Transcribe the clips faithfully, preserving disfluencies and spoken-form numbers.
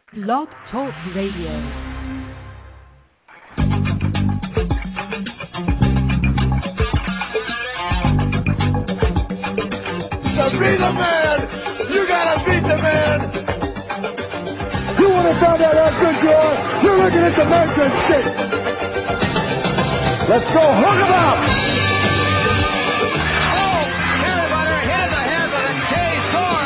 Blog Talk Radio. To be the man, you gotta beat the man. You wanna find out how good you are? You're looking at the Memphis State. Let's go, hook 'em up. Oh, everybody, here's a head with a K-Star.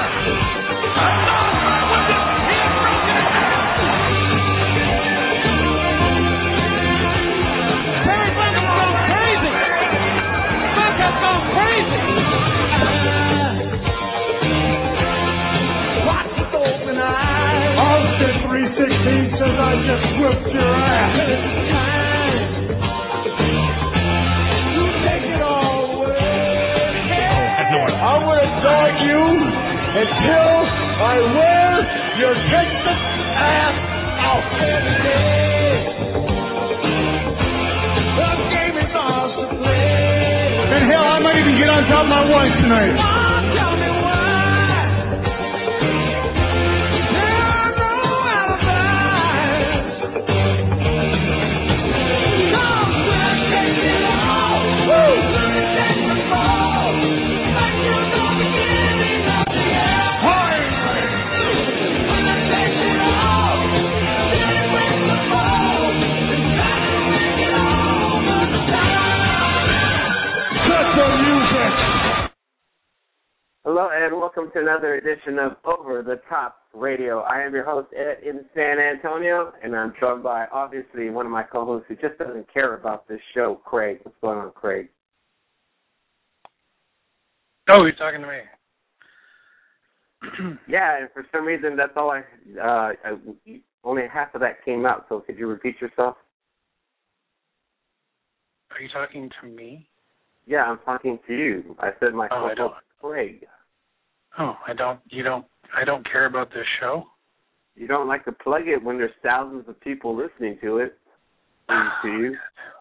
Terry Funk has gone crazy. Funk has gone crazy. Watch with open eyes. Austin three sixteen says I just whipped your ass. You take it all away. I'm gonna dog you until I wear your Texas ass out. The game is ours to play. And hell, I might even get on top of my wife tonight. Oh, tell me why. Hello and welcome to another edition of Over the Top Radio. I am your host, Ed, in San Antonio, and I'm joined by, obviously, one of my co-hosts who just doesn't care about this show, Craig. What's going on, Craig? Oh, you're talking to me. Yeah, and for some reason, that's all I, uh, I, only half of that came out, so could you repeat yourself? Are you talking to me? Yeah, I'm talking to you. I said my Oh, I don't. co-host, Craig. Oh, I don't, you don't, I don't care about this show? You don't like to plug it when there's thousands of people listening to it. To you.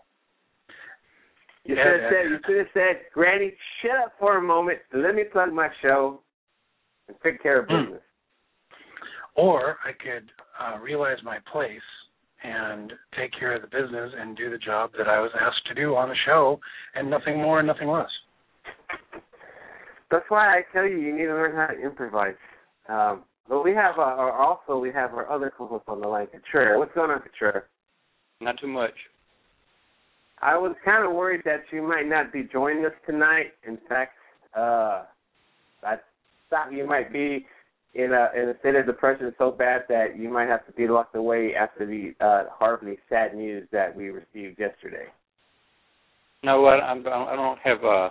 You Yeah, should have yeah, said, yeah. you should have said, Granny, shut up for a moment. Let me plug my show and take care of business. Or I could uh, realize my place and take care of the business and do the job that I was asked to do on the show, and nothing more and nothing less. That's why I tell you, you need to learn how to improvise. Um, but we have, uh, our, also, we have our other co-host on the line, Katrera. What's going on, Katrera? Not too much. I was kind of worried that you might not be joining us tonight. In fact, uh, I thought you might be in a in a state of depression so bad that you might have to be locked away after the uh, horribly sad news that we received yesterday. No, I, I, I don't have uh,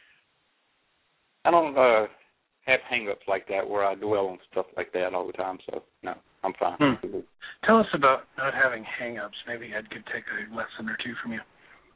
I don't uh, have hang-ups like that where I dwell on stuff like that all the time. So no, I'm fine. Hmm. Tell us about not having hang-ups. Maybe Ed could take a lesson or two from you.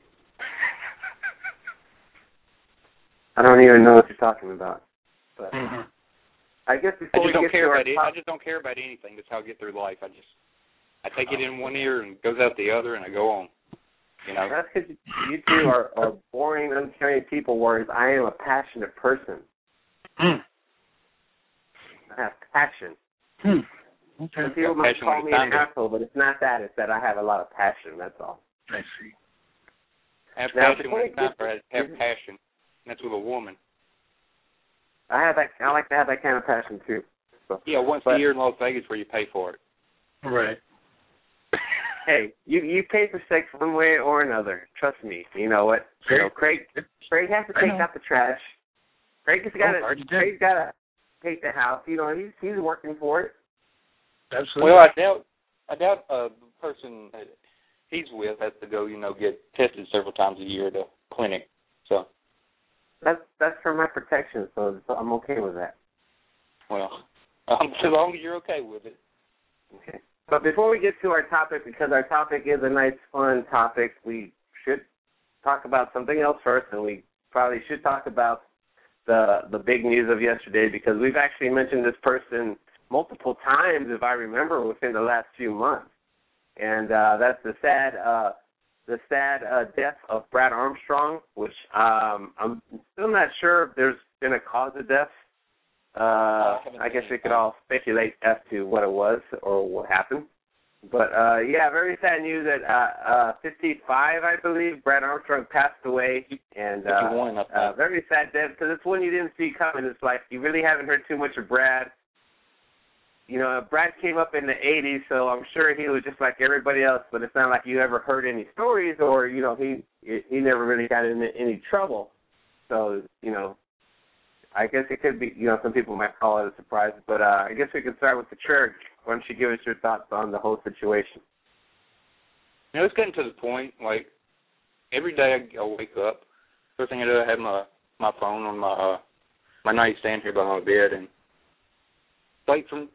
I don't even know what you're talking about. But Mm-hmm. I guess I before just we don't get care to our about it. top- I just don't care about anything. That's how I get through life. I just I take it in one ear and it goes out the other, and I go on. You know. That's because you two are, are boring, uncaring people, whereas I am a passionate person. Hmm. I have passion. Hmm. Okay. Some people might Passion call when me it's an time to- asshole, but it's not that. It's that I have a lot of passion. That's all. I see. Have Now, passion before when it's we time get- for it. Have passion. That's with a woman. I have that. I like to have that kind of passion too. So, Yeah, once but, a year in Las Vegas where you pay for it. Right. Hey, you you pay for sex one way or another. Trust me. You know what? You know, Craig. Craig has to I take know. out the trash. Craig has got Oh, to. already did. Craig's got to take the house. You know, he's he's working for it. Absolutely. Well, I doubt I doubt uh, the person that he's with has to go, you know, get tested several times a year at a clinic. So, That's that's for my protection. So, so I'm okay with that. well, um, so long as you're okay with it. Okay. But before we get to our topic, because our topic is a nice, fun topic, we should talk about something else first, and we probably should talk about the the big news of yesterday, because we've actually mentioned this person multiple times, if I remember, within the last few months. And uh, that's the sad uh, the sad uh, death of Brad Armstrong, which um, I'm still not sure if there's been a cause of death. Uh, I guess we could all speculate as to what it was or what happened. But, uh, yeah, very sad news at uh, uh, fifty-five, I believe, Brad Armstrong passed away. And uh, uh, very sad death because it's one you didn't see coming. It's like you really haven't heard too much of Brad. You know, Brad came up in the eighties, so I'm sure he was just like everybody else, but it's not like you ever heard any stories or, you know, he he never really got in any trouble. So, you know, I guess it could be, you know, some people might call it a surprise, but uh, I guess we can start with the church. Why don't you give us your thoughts on the whole situation? You know, it's getting to the point, like, every day I, I wake up, first thing I do, I have my, my phone on my uh, my nightstand here by my bed, and like from,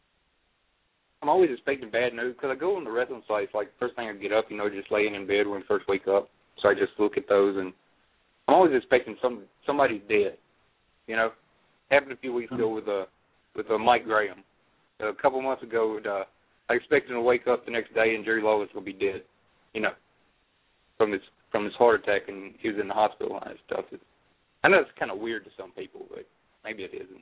I'm always expecting bad news, because I go on the wrestling sites, like, first thing I get up, you know, just laying in bed when I first wake up, so I just look at those, and I'm always expecting some somebody's dead, you know. Happened a few weeks ago with uh, with uh, Mike Graham. A couple months ago, uh, I expected him to wake up the next day and Jerry Lawler was going to be dead, you know, from his from his heart attack, and he was in the hospital and stuff. It's, I know it's kind of weird to some people, but maybe it isn't.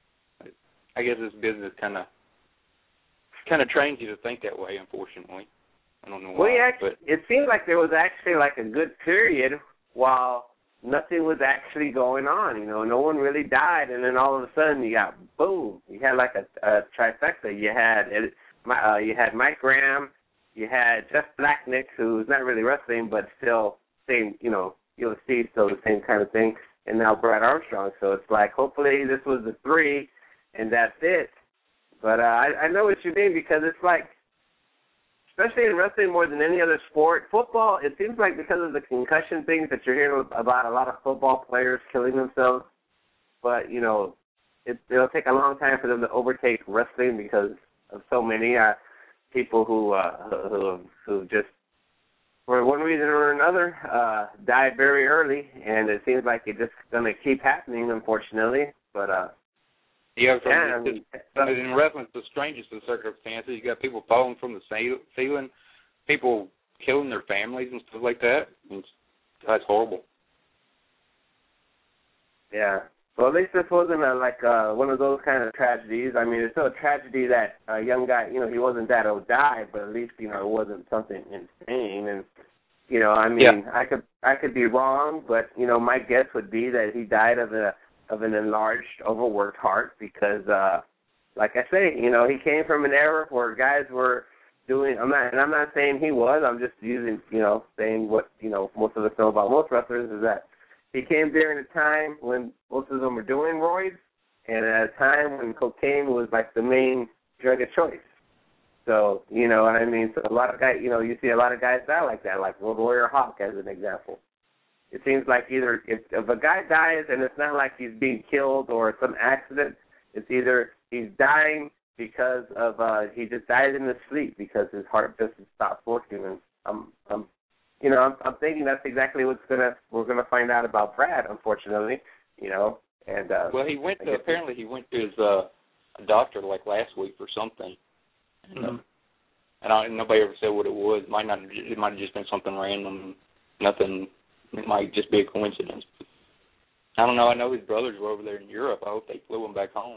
I guess this business kind of kind of trains you to think that way, unfortunately. I don't know why. Well, yeah, but it seemed like there was actually like a good period while nothing was actually going on. You know, no one really died, and then all of a sudden you got boom. You had like a, a trifecta. You had uh, you had Mike Graham, you had Jeff Blacknick, who's not really wrestling, but still same. You know, you'll see still the same kind of thing. And now Brad Armstrong. So it's like hopefully this was the three, and that's it. But uh, I, I know what you mean, because it's like, especially in wrestling more than any other sport, football, it seems like because of the concussion things that you're hearing about, a lot of football players killing themselves. But, you know, it, it'll take a long time for them to overtake wrestling because of so many uh, people who, uh, who who just, for one reason or another, uh, died very early. And it seems like it's just going to keep happening, unfortunately. But, uh, Yeah, from yeah, the, I mean, in wrestling, it's the strangest of circumstances. You got people falling from the ceiling, people killing their families and stuff like that. It's, that's horrible. Yeah. Well, at least this wasn't a, like uh, one of those kind of tragedies. I mean, it's still a tragedy that a young guy, you know, he wasn't that old died, but at least, you know, it wasn't something insane. And, you know, I mean, yeah. I could I could be wrong, but, you know, my guess would be that he died of a of an enlarged, overworked heart because, uh, like I say, you know, he came from an era where guys were doing, I'm not, and I'm not saying he was, I'm just using, you know, saying what, you know, most of us know about most wrestlers is that he came during a time when most of them were doing roids and at a time when cocaine was like the main drug of choice. So, you know what I mean? So a lot of guys, you know, you see a lot of guys die like that, like Road Warrior Hawk as an example. It seems like either if, if a guy dies and it's not like he's being killed or some accident, it's either he's dying because of uh, he just died in his sleep because his heart just stopped working. And I'm, I'm you know, I'm, I'm thinking that's exactly what's gonna we're gonna find out about Brad, unfortunately. You know, and uh, well, he went to apparently he went to his uh, doctor like last week or something, and, mm-hmm. uh, and, I, and nobody ever said what it was. It might not. It might have just been something random, nothing. It might just be a coincidence. I don't know. I know his brothers were over there in Europe. I hope they flew him back home.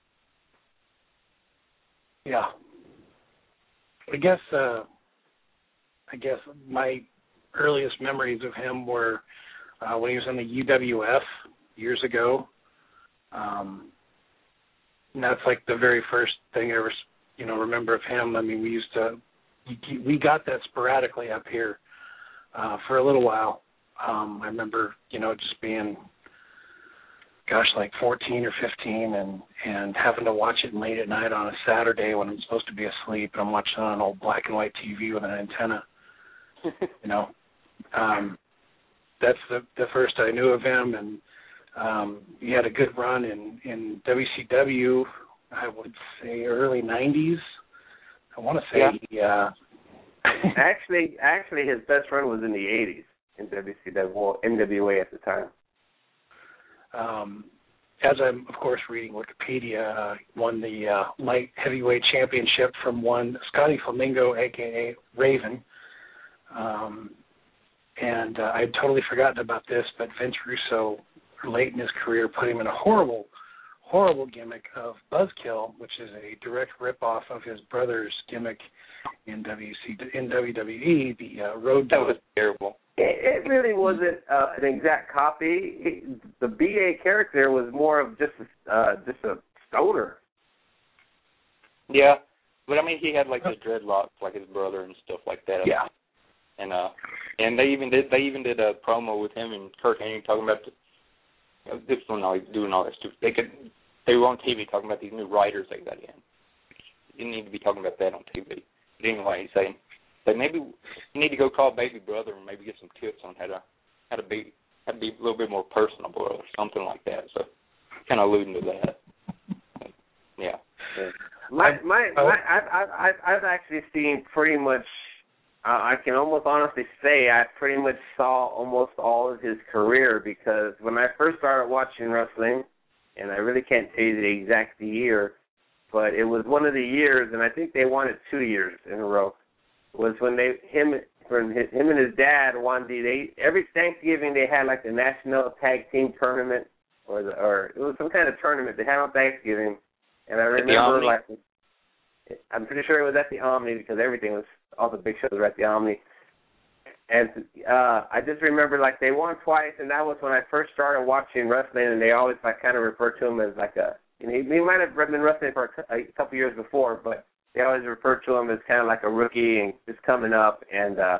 Yeah. I guess. Uh, I guess my earliest memories of him were uh, when he was in the U W F years ago. Um, and that's like the very first thing I ever, you know, remember of him. I mean, we used to, we got that sporadically up here uh, for a little while. Um, I remember, you know, just being, gosh, like fourteen or fifteen and, and having to watch it late at night on a Saturday when I'm supposed to be asleep and I'm watching on an old black and white T V with an antenna, you know. Um, that's the, the first I knew of him, and um, he had a good run in, in W C W, I would say early nineties. I want to say yeah. he, uh, actually, actually, his best run was in the eighties. In W C W, well, N W A at the time. Um, as I'm, of course, reading Wikipedia, uh, won the uh, light heavyweight championship from one Scotty Flamingo, a k a. Raven. Um, and uh, I had totally forgotten about this, but Vince Russo, late in his career, put him in a horrible, horrible gimmick of Buzzkill, which is a direct rip-off of his brother's gimmick in W C in W W E, the uh, Road Dogg. That was terrible. It, it really wasn't uh, an exact copy. It, the B A character was more of just a, uh, just a stoner. Yeah, but I mean, he had like the dreadlocks, like his brother and stuff like that. Yeah. And uh, and they even did they even did a promo with him and Kurt Hennig talking about the, you know, this one all doing all that stuff. They could they were on T V talking about these new writers they got in. You didn't need to be talking about that on T V. But anyway, he's saying that maybe you need to go call Baby Brother and maybe get some tips on how to how to be how to be a little bit more personable or something like that. So kind of alluding to that. But, yeah. My my, my I've I've I've actually seen pretty much. Uh, I can almost honestly say I pretty much saw almost all of his career because when I first started watching wrestling, and I really can't tell you the exact year, but it was one of the years, and I think they won it two years in a row. Was when they him when his, him and his dad won the they every Thanksgiving they had like the National Tag Team Tournament or the, or it was some kind of tournament they had on Thanksgiving, and I remember like I'm pretty sure it was at the Omni because everything was. All the big shows were at the Omni. And uh, I just remember, like, they won twice, and that was when I first started watching wrestling, and they always, like, kind of refer to him as, like, a, you know, he, he might have been wrestling for a, a couple years before, but they always refer to him as kind of like a rookie and just coming up. And uh,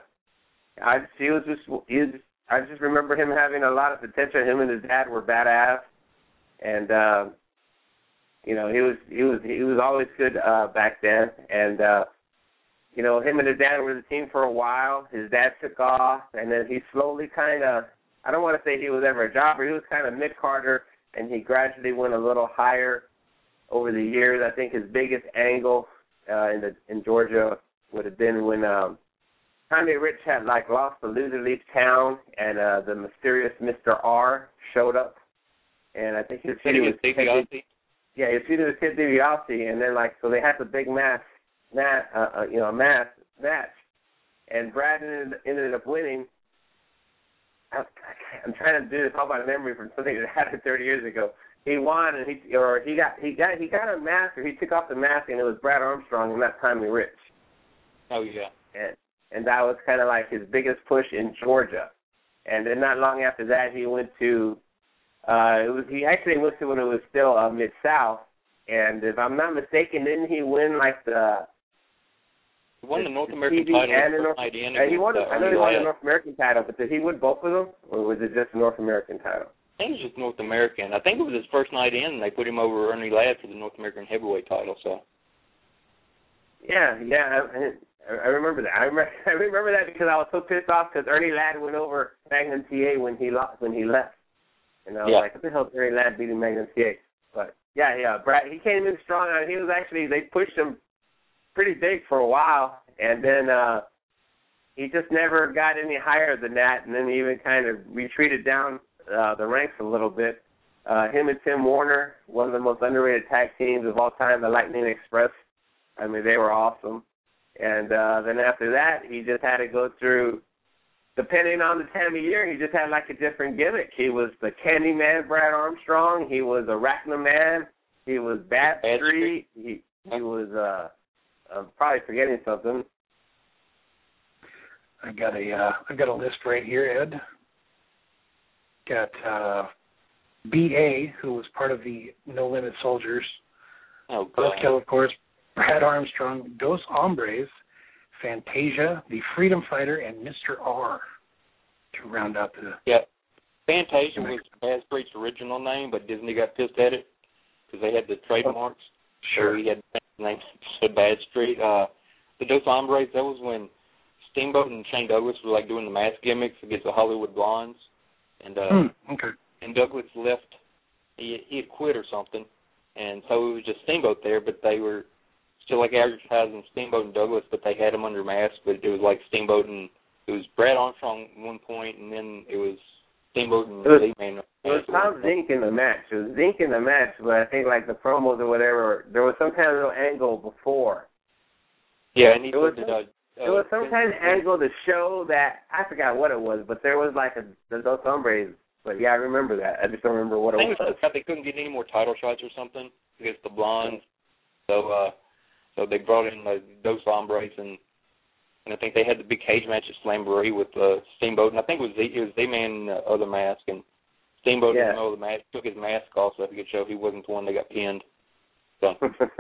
I just, he was just, he was, I just remember him having a lot of potential. Him and his dad were badass. And, uh, you know, he was, he was, he was always good uh, back then. And, uh, you know, him and his dad were the team for a while. His dad took off, and then he slowly kind of, I don't want to say he was ever a jobber. He was kind of mid-carder, and he gradually went a little higher over the years. I think his biggest angle uh, in the in Georgia would have been when um, Tommy Rich had, like, lost the Loser Leaves town, and uh, the mysterious Mister R showed up. And I think he was feuding with Ted DiBiase. Yeah, he was feuding with Ted DiBiase, and then, like, so they had the big match. That uh, uh, you know, a mass match, and Brad ended, ended up winning. I, I'm trying to do this all by memory from something that happened thirty years ago. He won, and he or he got he got he got a mask, or he took off the mask, and it was Brad Armstrong and not Tommy Rich. Oh yeah, and and that was kind of like his biggest push in Georgia. And then not long after that, he went to uh, it was he actually went to when it was still uh, Mid South, and if I'm not mistaken, didn't he win like the He won the North American title and the North, North, uh, he won, I know he won the North American title, but did he win both of them, or was it just the North American title? I think it was just North American. I think it was his first night in, and they put him over Ernie Ladd for the North American heavyweight title. So. Yeah, yeah, I, I remember that. I remember, I remember that because I was so pissed off because Ernie Ladd went over Magnum T A when he lost, when he left, and I was yeah. like, what the hell is Ernie Ladd beating Magnum T A? But yeah, yeah, Brad, he came in strong. He was actually they pushed him pretty big for a while, and then uh, he just never got any higher than that, and then he even kind of retreated down uh, the ranks a little bit. Uh, him and Tim Warner, one of the most underrated tag teams of all time, the Lightning Express. I mean, they were awesome. And uh, then after that, he just had to go through, depending on the time of year, he just had like a different gimmick. He was the Candyman Brad Armstrong. He was Arachno Man. He was Bad Street. He, he was... Uh, I'm probably forgetting something. I got a uh, I got a list right here, Ed. Got uh, B A, who was part of the No Limit Soldiers. Oh, God. Buzzkill, of course. Brad Armstrong, Dos Hombres, Fantasia, the Freedom Fighter, and Mister R. To round out the. Yeah, Fantasia was Bad Street's original name, but Disney got pissed at it because they had the trademarks. Sure. So he had the name said Bad Street. Uh, the Dos Hombres, that was when Steamboat and Shane Douglas were like doing the mask gimmicks against the Hollywood Blondes, and uh, hmm, okay. and Douglas left. He he had quit or something, and so it was just Steamboat there, but they were still like advertising Steamboat and Douglas, but they had them under mask. But it was like Steamboat and it was Brad Armstrong at one point, and then it was Steamboat and Z-Man. It was Tom Zink in the match. It was Zink in the match, but I think like the promos or whatever, there was some kind of little angle before. Yeah, and he there was, put some, it, uh, there was some kind of angle to show that, I forgot what it was, but there was like a, the Dos Hombres But yeah, I remember that. I just don't remember what I it think was. it was they couldn't get any more title shots or something against the Blondes, so uh, so they brought in uh, Dos Hombres, and and I think they had the big cage match at Slamboree with uh, Steamboat, and I think it was the, it was Z-Man in the other mask, and Steamboat yeah. in the middle of the match took his mask off so he could show he wasn't the one that got pinned. So,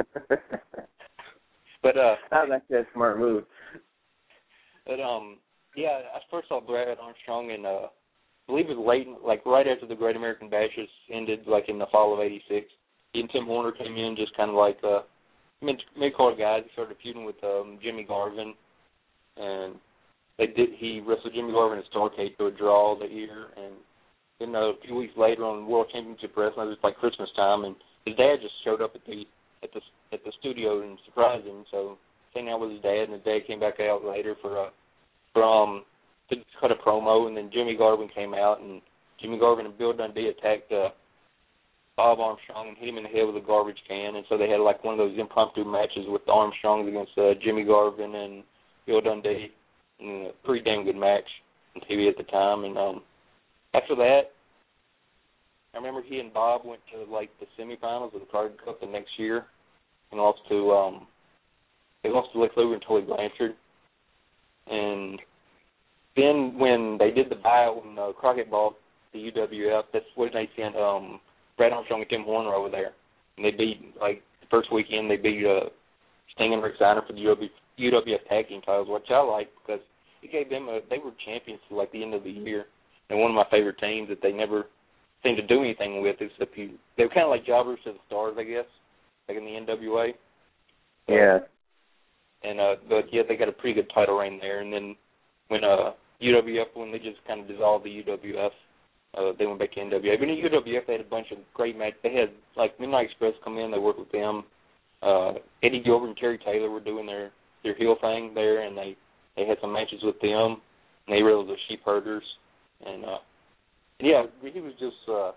but uh, oh, that's a smart move. But um, yeah, I first saw Brad Armstrong in uh, I believe it was late, like right after the Great American Bashes ended, like in the fall of eighty-six. He and Tim Horner came in just kind of like uh, mid mid-card guys. He started feuding with um, Jimmy Garvin, and they did. He wrestled Jimmy Garvin at Starrcade to a draw that year, and then uh, a few weeks later on World Championship Wrestling, it was like Christmas time, and his dad just showed up at the at the at the studio and surprised him. So hanging out with his dad, and his dad came back out later for uh, from to cut a promo, and then Jimmy Garvin came out, and Jimmy Garvin and Bill Dundee attacked uh, Bob Armstrong and hit him in the head with a garbage can, and so they had like one of those impromptu matches with the Armstrongs against uh, Jimmy Garvin and Bill Dundee, and a pretty damn good match on T V at the time. And um, after that, I remember he and Bob went to like the semifinals of the Card Cup the next year, and lost to um, they lost to Lex Luger and Tully Blanchard, and then when they did the buyout when uh, Crockett bought the U W F, that's when they sent um, Brad Armstrong and Tim Horner over there. And they beat, like, the first weekend, they beat uh, Sting and Rick Steiner for the U W F tag team titles, which I like because it gave them a, they were champions to, like, the end of the year. And one of my favorite teams that they never seemed to do anything with, except you, they were kind of like jobbers to the stars, I guess, like in the N W A. So, yeah. And, uh, but, yeah, they got a pretty good title reign there. And then when uh, U W F, when they just kind of dissolved the U W F, uh, they went back to N W A. But in the U W F, they had a bunch of great matches. They had, like, Midnight Express come in. They worked with them. Uh, Eddie Gilbert and Terry Taylor were doing their, their heel thing there, and they, they had some matches with them. And they were the sheep herders. And, uh, yeah, he was just, uh,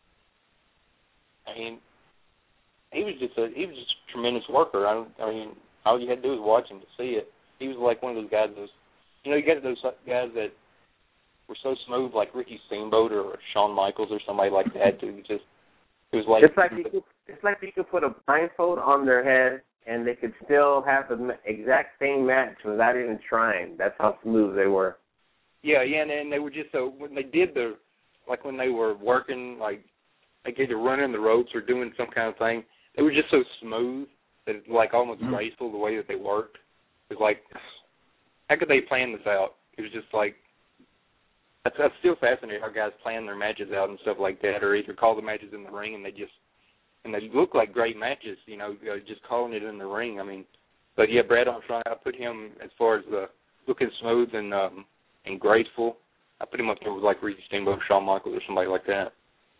I mean, he was just a, he was just a tremendous worker. I, I mean, all you had to do was watch him to see it. He was like one of those guys that was, you know, you get those guys that were so smooth, like Ricky Steamboat or Shawn Michaels or somebody like that. It was just, it was like it's like you could, it's like you could put a blindfold on their head and they could still have the exact same match without even trying. That's how smooth they were. Yeah, yeah, and, and they were just so when they did the, like when they were working, like like either running the ropes or doing some kind of thing, they were just so smooth that it's like almost mm-hmm. graceful the way that they worked. It was like, how could they plan this out? It was just like, that's, that's still fascinating how guys plan their matches out and stuff like that, or either call the matches in the ring and they just, and they look like great matches, you know, just calling it in the ring. I mean, but yeah, Brad Armstrong, I put him as far as the looking smooth and um, and graceful. I put him up there with like Ricky Steamboat, Shawn Michaels, or somebody like that.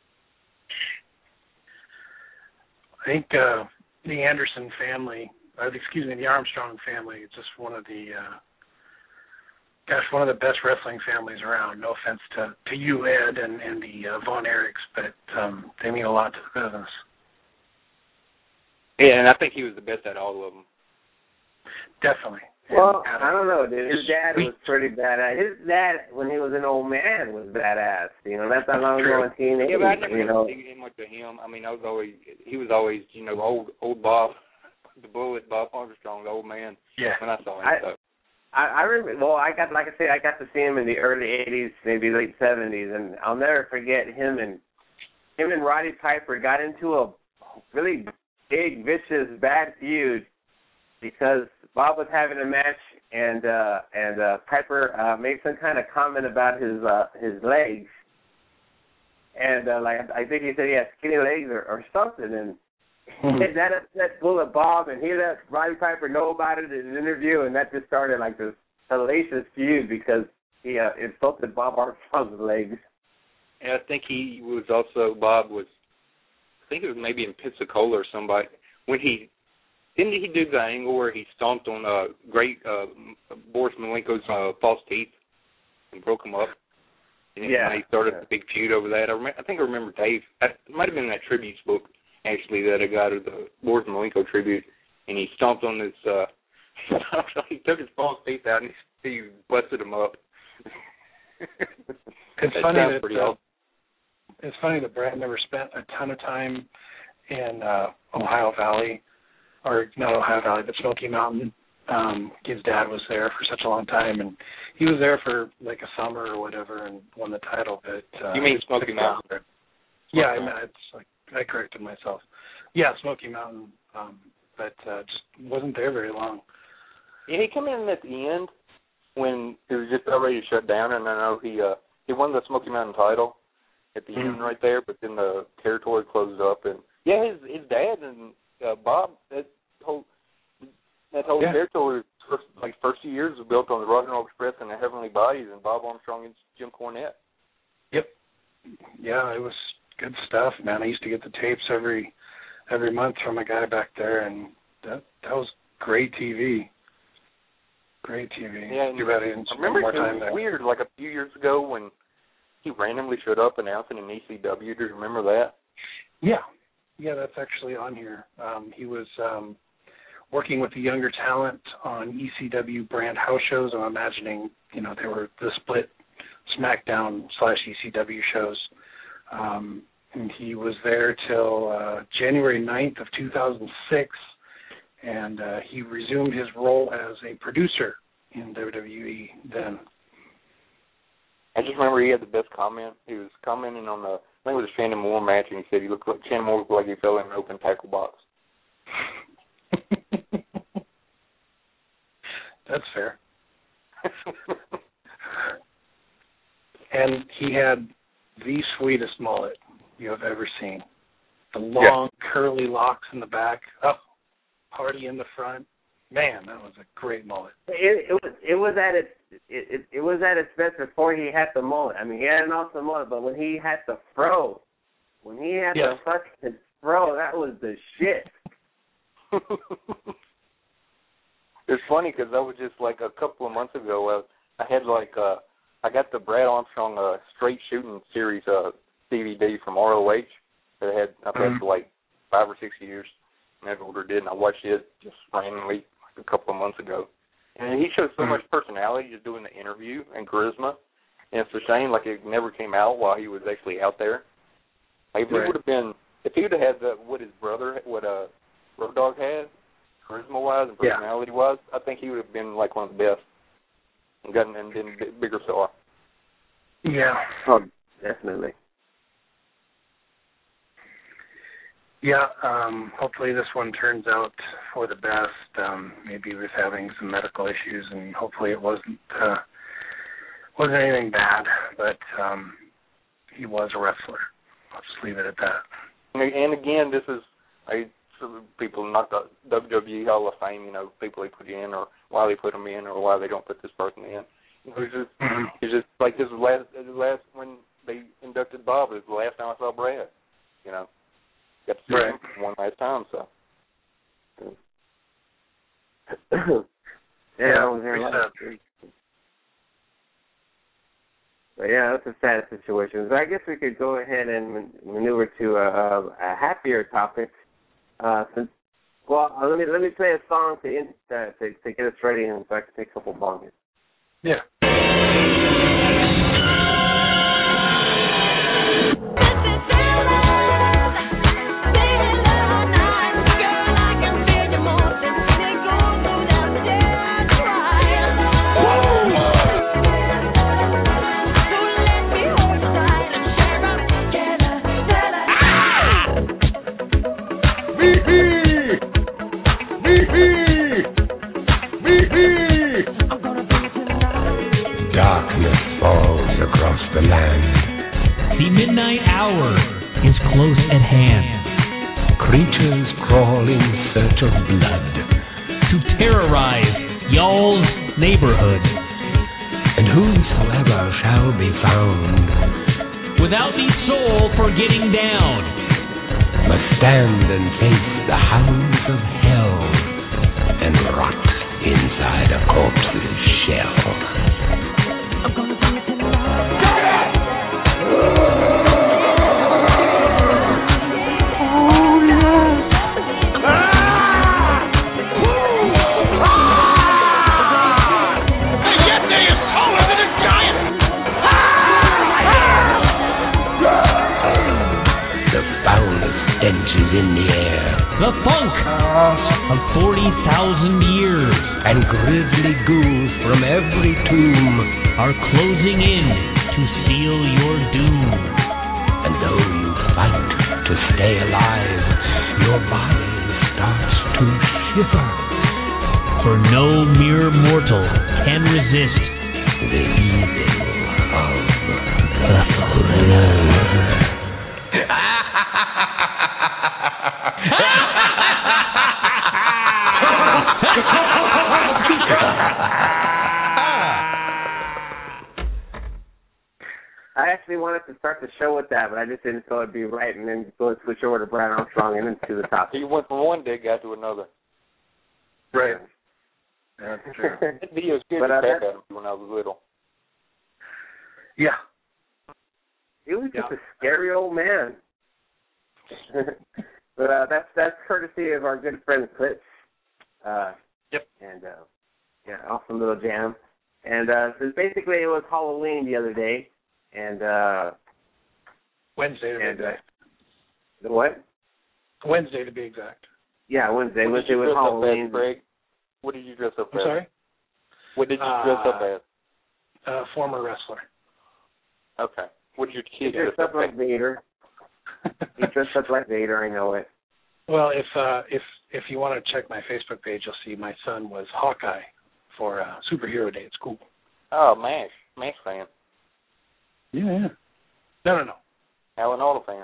I think uh, the Anderson family, uh, excuse me, the Armstrong family, is just one of the, uh, gosh, one of the best wrestling families around. No offense to, to you, Ed, and, and the uh, Von Erichs, but um, they mean a lot to the business. Yeah, and I think he was the best at all of them. Definitely. Well, I don't know, dude. His dad was pretty badass. His dad, when he was an old man, was badass. You know, that's how long ago in teenage. Yeah, but I never you know. seen much of him. I mean, I was always, he was always, you know, old old Bob, the Bullet, Bob Armstrong, the old man. Yeah. When I saw him. I, so. I, I remember. Well, I got, like I said, I got to see him in the early eighties, maybe late seventies, and I'll never forget him and him and Roddy Piper got into a really big, vicious, bad feud because Bob was having a match, and uh, and uh, Piper uh, made some kind of comment about his uh, his legs, and uh, like I think he said he had skinny legs or, or something, and mm-hmm. that upset Bullet Bob, and he let Roddy Piper know about it in an interview, and that just started like this hellacious feud because he uh, insulted Bob Armstrong's legs. And I think he was also Bob was, I think it was maybe in Pensacola or somebody when he. Didn't he do the angle where he stomped on uh, great uh, Boris Malenko's uh, false teeth and broke them up? And yeah. he started yeah. a big feud over that. I, rem- I think I remember Dave. It might have been in that tributes book, actually, that I got of the Boris Malenko tribute. And he stomped on his, uh, he took his false teeth out and he, he busted them up. It's funny that, uh, it's funny that Brad never spent a ton of time in uh, Ohio Valley, or not Ohio Valley, but Smoky Mountain. Um, his dad was there for such a long time, and he was there for like a summer or whatever, and won the title. But uh, you mean Smoky Mountain? Yeah, I mean, it's like I corrected myself. Yeah, Smoky Mountain, um, but uh, just wasn't there very long. Yeah, he came in at the end when it was just about ready to shut down, and I know he uh, he won the Smoky Mountain title at the mm-hmm. end right there, but then the territory closed up, and yeah, his his dad and uh, Bob, that whole that whole yeah. territory, first, like first few years was built on the Rock and Roll Express and the Heavenly Bodies, and Bob Armstrong and Jim Cornette. Yep. Yeah, it was good stuff, man. I used to get the tapes every every month from a guy back there, and that that was great T V. Great T V. Yeah, Too bad I didn't I remember more it time was there. weird, like a few years ago when he randomly showed up announcing an E C W. Do you remember that? Yeah. Yeah, that's actually on here. Um, he was um, working with the younger talent on E C W brand house shows. I'm imagining, you know, they were the split SmackDown slash E C W shows. Um, and he was there till uh, January ninth of two thousand six. And uh, he resumed his role as a producer in W W E then. I just remember he had the best comment. He was commenting on the, I think it was a Shannon Moore match, and he said he looked like, Shannon Moore looked like he fell in an open tackle box. That's fair. And he had the sweetest mullet you have ever seen. The long, yeah. curly locks in the back. Oh. Party in the front, man, that was a great mullet. It, it was it was at its it, it, it was at its best before he had the mullet. I mean, he had an awesome mullet, but when he had the fro, when he had yes. the fucking fro, that was the shit. It's funny because that was just like a couple of months ago. Uh, I had like uh, I got the Brad Armstrong uh, Straight Shooting series uh, D V D from R O H that I had I've had mm-hmm. for like five or six years. Never ordered it, and I watched it just randomly like a couple of months ago. And he showed so much personality just doing the interview and charisma. And it's a shame, like it never came out while he was actually out there. Like if right. he would have been, if he would have had the, what his brother, what uh, Road Dogg had, charisma-wise and personality-wise, yeah. I think he would have been like one of the best and gotten and been a bigger star. Yeah. Oh, definitely. Yeah, um, hopefully this one turns out for the best. Um, maybe he was having some medical issues, and hopefully it wasn't uh, wasn't anything bad. But um, he was a wrestler. I'll just leave it at that. And again, this is I people not the W W E Hall of Fame. You know, people they put in, or why they put them in, or why they don't put this person in. It was just mm-hmm. it's just like this was last the last when they inducted Bob. It was the last time I saw Brad. You know. Got to see right. him one last time, so. yeah, I was there last week. But yeah, that's a sad situation. So I guess we could go ahead and maneuver to a, a happier topic. Uh, since, well, let me let me play a song to in, uh, to, to get us ready, and so I can take a couple bongers. Yeah. Darkness falls across the land. The midnight hour is close at hand. Creatures crawl in search of blood to terrorize y'all's neighborhood. And whosoever shall be found without the soul for getting down must stand and face the hounds of hell and rot inside a corpse's shell. I'm gonna do it tonight. Oh, yes. Ah! Woo! Ah! The Yeti is taller than a giant! Ah! Ah! of forty thousand years. And grisly ghouls from every tomb are closing in to seal your doom. And though you fight to stay alive, your body starts to shiver. For no mere mortal can resist the evil of the thriller. I actually wanted to start the show with that, but I just didn't feel it'd be right, and then go and switch over to Brian Armstrong and into the topic. You went from one dead guy to another. Right. That's true. That video scared But, the uh, crap that- out of me when I was little. Yeah. He was just Yeah. a scary old man. But uh, that's that's courtesy of our good friend Clips. Uh, Yep. And uh, yeah, awesome little jam. And uh, so basically, it was Halloween the other day, and uh, Wednesday to be and uh, exact. the what? Wednesday to be exact. Yeah, Wednesday. What Wednesday did you was dress up Halloween. as, Greg? What did you dress up I'm as? sorry? What did you Uh, dress up as? Uh, former wrestler. Okay. What did your He kid dressed dress up up like as? Vader. He dressed up like Vader. I know it. Well, if uh, if if you want to check my Facebook page, you'll see my son was Hawkeye for uh, Superhero Day at school. Oh, MASH. MASH fan. Yeah, yeah. No, no, no. Alan Alda fan.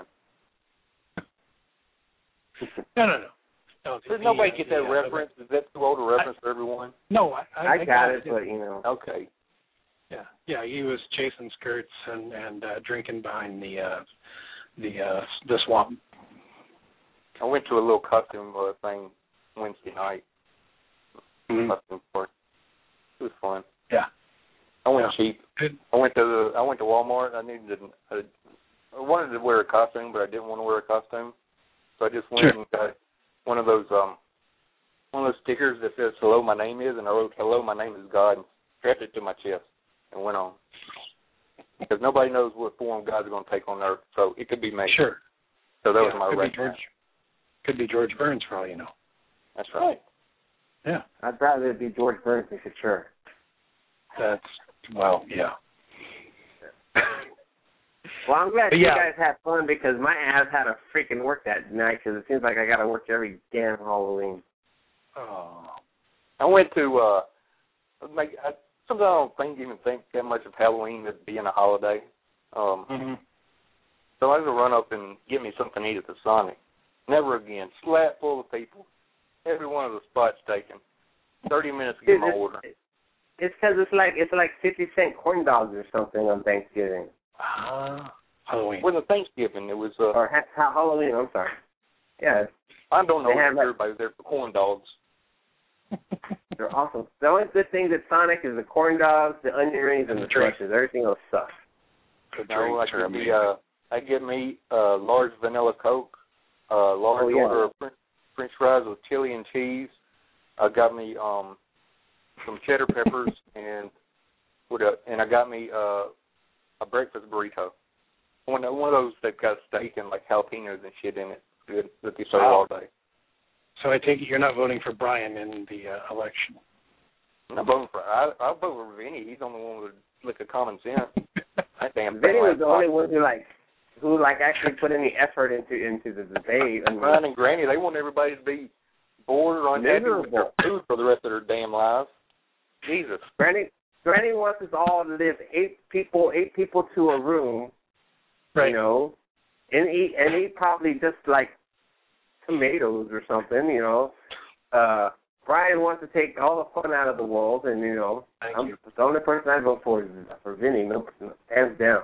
No, no, no. no Does the, nobody uh, get the, that uh, reference? Is that too old a reference for everyone? No, I, I, I got it, but you know. Okay. Yeah, yeah. He was chasing skirts and and uh, drinking behind the uh, the uh, the swamp. I went to a little costume uh, thing Wednesday night. Mm-hmm. Costume party. It was fun. Yeah. I went Yeah. cheap. Good. I went to the, I went to Walmart. I needed to, I, I wanted to wear a costume, but I didn't want to wear a costume, so I just went Sure. and got one of those um one of those stickers that says "Hello, my name is," and I wrote "Hello, my name is God," and strapped it to my chest and went on. Because nobody knows what form God's going to take on Earth, so it could be me. Sure. So that Yeah, was my could be record. George. Could be George Burns for all you know. That's right. Yeah. I'd rather it be George Burns for sure. That's well, yeah. Well, I'm glad But you yeah. guys had fun because my ass had to freaking work that night because it seems like I got to work every damn Halloween. Oh. I went to uh, like I, sometimes I don't think even think that much of Halloween as being a holiday. Um, Mm-hmm. So I had to run up and get me something to eat at the Sonic. Never again. Slap full of people. Every one of the spots taken. Thirty minutes to get my It's- order. It's because it's like it's like fifty cent corn dogs or something on Thanksgiving Ah, Halloween. It wasn't Thanksgiving. It was. Uh, or ha- ha- Halloween. I'm sorry. Yeah, I don't know they if have that- everybody's there for corn dogs. they're awesome. The only good thing at Sonic is the corn dogs, the onion rings, and And the the drinks. slushes. Everything else sucks. Good No, drinks I are get me. amazing. Uh, I get me uh, large vanilla Coke, uh, large Oh, yeah. order of French, French fries with chili and cheese. I got me um, some cheddar peppers and what? A, and I got me uh, a breakfast burrito. One of, one of those that got steak and like jalapenos and shit in it. Good that they serve Wow. all day. So I take it you're not voting for Brian in the uh, election. I'm not voting for. I I vote for Vinny. He's the only one with a lick of common sense. That damn Vinny thing was the last only night. one who like who like actually put any effort into into the debate. I mean, Brian and Granny, they want everybody to be bored or unhappy with their Miserable. food for the rest of their damn lives. Jesus. Granny Granny wants us all to live eight people eight people to a room, Right. you know, and eat and eat probably just like tomatoes or something, you know. Uh, Brian wants to take all the fun out of the world, and you know, Thank I'm, you. the only person I vote for is for Vinny, no, hands down.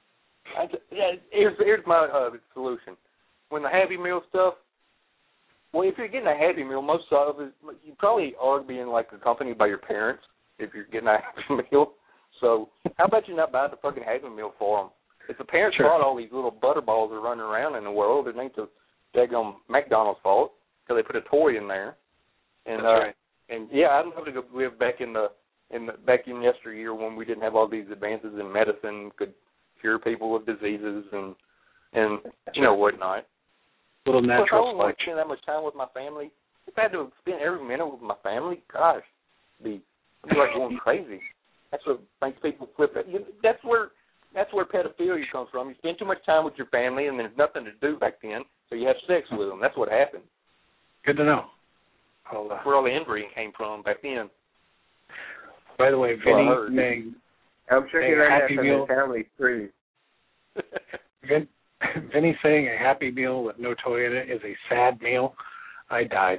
I just, yeah, here's here's my uh, solution. When the Happy Meal stuff, well, if you're getting a Happy Meal, most of it, you probably are being like accompanied by your parents if you're getting a Happy Meal. So how about you not buy the fucking Happy Meal for them? It's the parents' Sure. fault all these little butterballs are running around in the world. It ain't the daggone McDonald's fault because they put a toy in there. And That's uh, right. and yeah, I'd love to go live back in the in the back in yesteryear when we didn't have all these advances in medicine, could cure people of diseases and and you know whatnot. Little Plus, I natural don't want selection. to spend that much time with my family. if I had to spend every minute with my family, gosh, it'd be, it'd be like going crazy. That's what makes people flip it. You, that's where that's where pedophilia comes from. You spend too much time with your family, and there's nothing to do back then, so you have sex with them. That's what happened. Good to know. I'll, uh, that's where all the inbreeding came from back then. By the way, Vinny, well, Meg, I'm sure he learned that from meal. his family too. Vin, Vinny saying a happy meal with no toy in it is a sad meal. I died.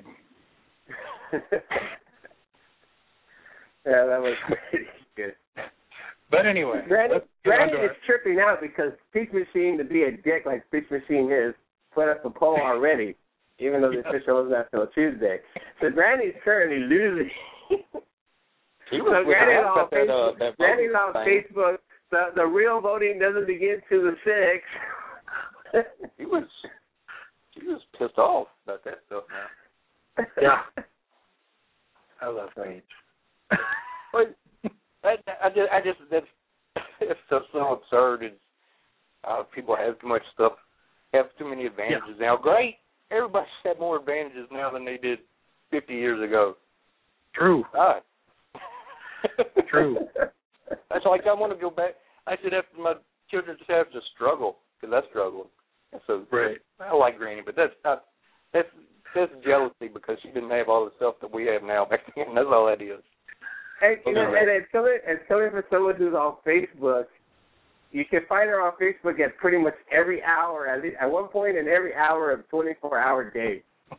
Yeah, that was pretty good. But anyway, Granny, Granny is it. tripping out because Peach Machine, to be a dick like Peach Machine is, put up a poll already, even though the Yeah. official wasn't until Tuesday. So Granny's currently losing. He was so Granny's on, that, Facebook, uh, that Granny's on thing. Facebook. The, the real voting doesn't begin to the sixth. He was he was pissed off about that stuff now. Yeah. I love Paige. But I, I just, I just that's it's so, so absurd. It's, uh, people have too much stuff, have too many advantages Yeah. now. Great, everybody's had more advantages now than they did fifty years ago. True. God. True. That's like I want to go back. I should have my children just have to struggle because I struggled. So Right. I like Granny, but that's not that's that's jealousy because she didn't have all the stuff that we have now back then. That's all that is. And, you know, and it's coming, it's coming from someone who's on Facebook. You can find her on Facebook at pretty much every hour, at least at one point in every hour of twenty-four hour day.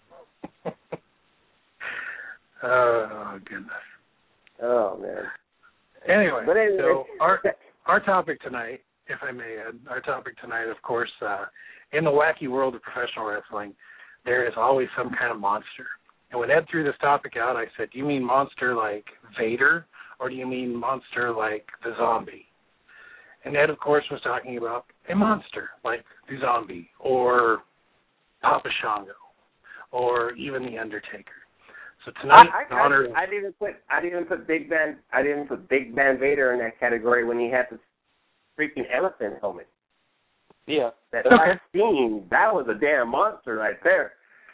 Oh, goodness. Oh, man. Anyway, But anyway, so our our topic tonight, if I may add, our topic tonight, of course, uh, in the wacky world of professional wrestling, there is always some kind of monster. And when Ed threw this topic out, I said, do you mean monster like Vader, or do you mean monster like the zombie? And Ed, of course, was talking about a monster like the zombie, or Papa Shango, or even the Undertaker. So tonight, I, in I, honor I, I didn't even put I didn't even put Big Ben I didn't put Big Ben Vader in that category when he had the freaking elephant helmet. Yeah. That Okay. last scene, that was a damn monster right there.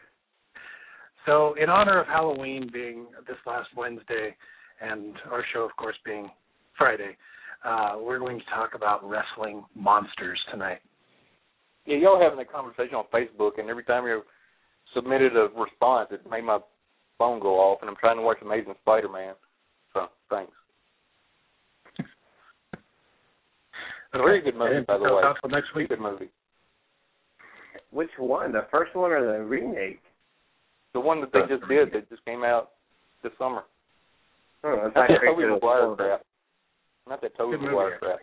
So in honor of Halloween being this last Wednesday and our show, of course, being Friday, uh, we're going to talk about wrestling monsters tonight. Yeah, y'all having a conversation on Facebook, and every time you submitted a response, it made my phone go off, and I'm trying to watch Amazing Spider-Man. So, thanks. A very good movie, by the way. That's for next week. Good movie. Which one? The first one or the remake? The one that they just did that just came out this summer. Oh, it's Not like that Tobey Maguire crap. Not that Tobey Good movie. Maguire crap.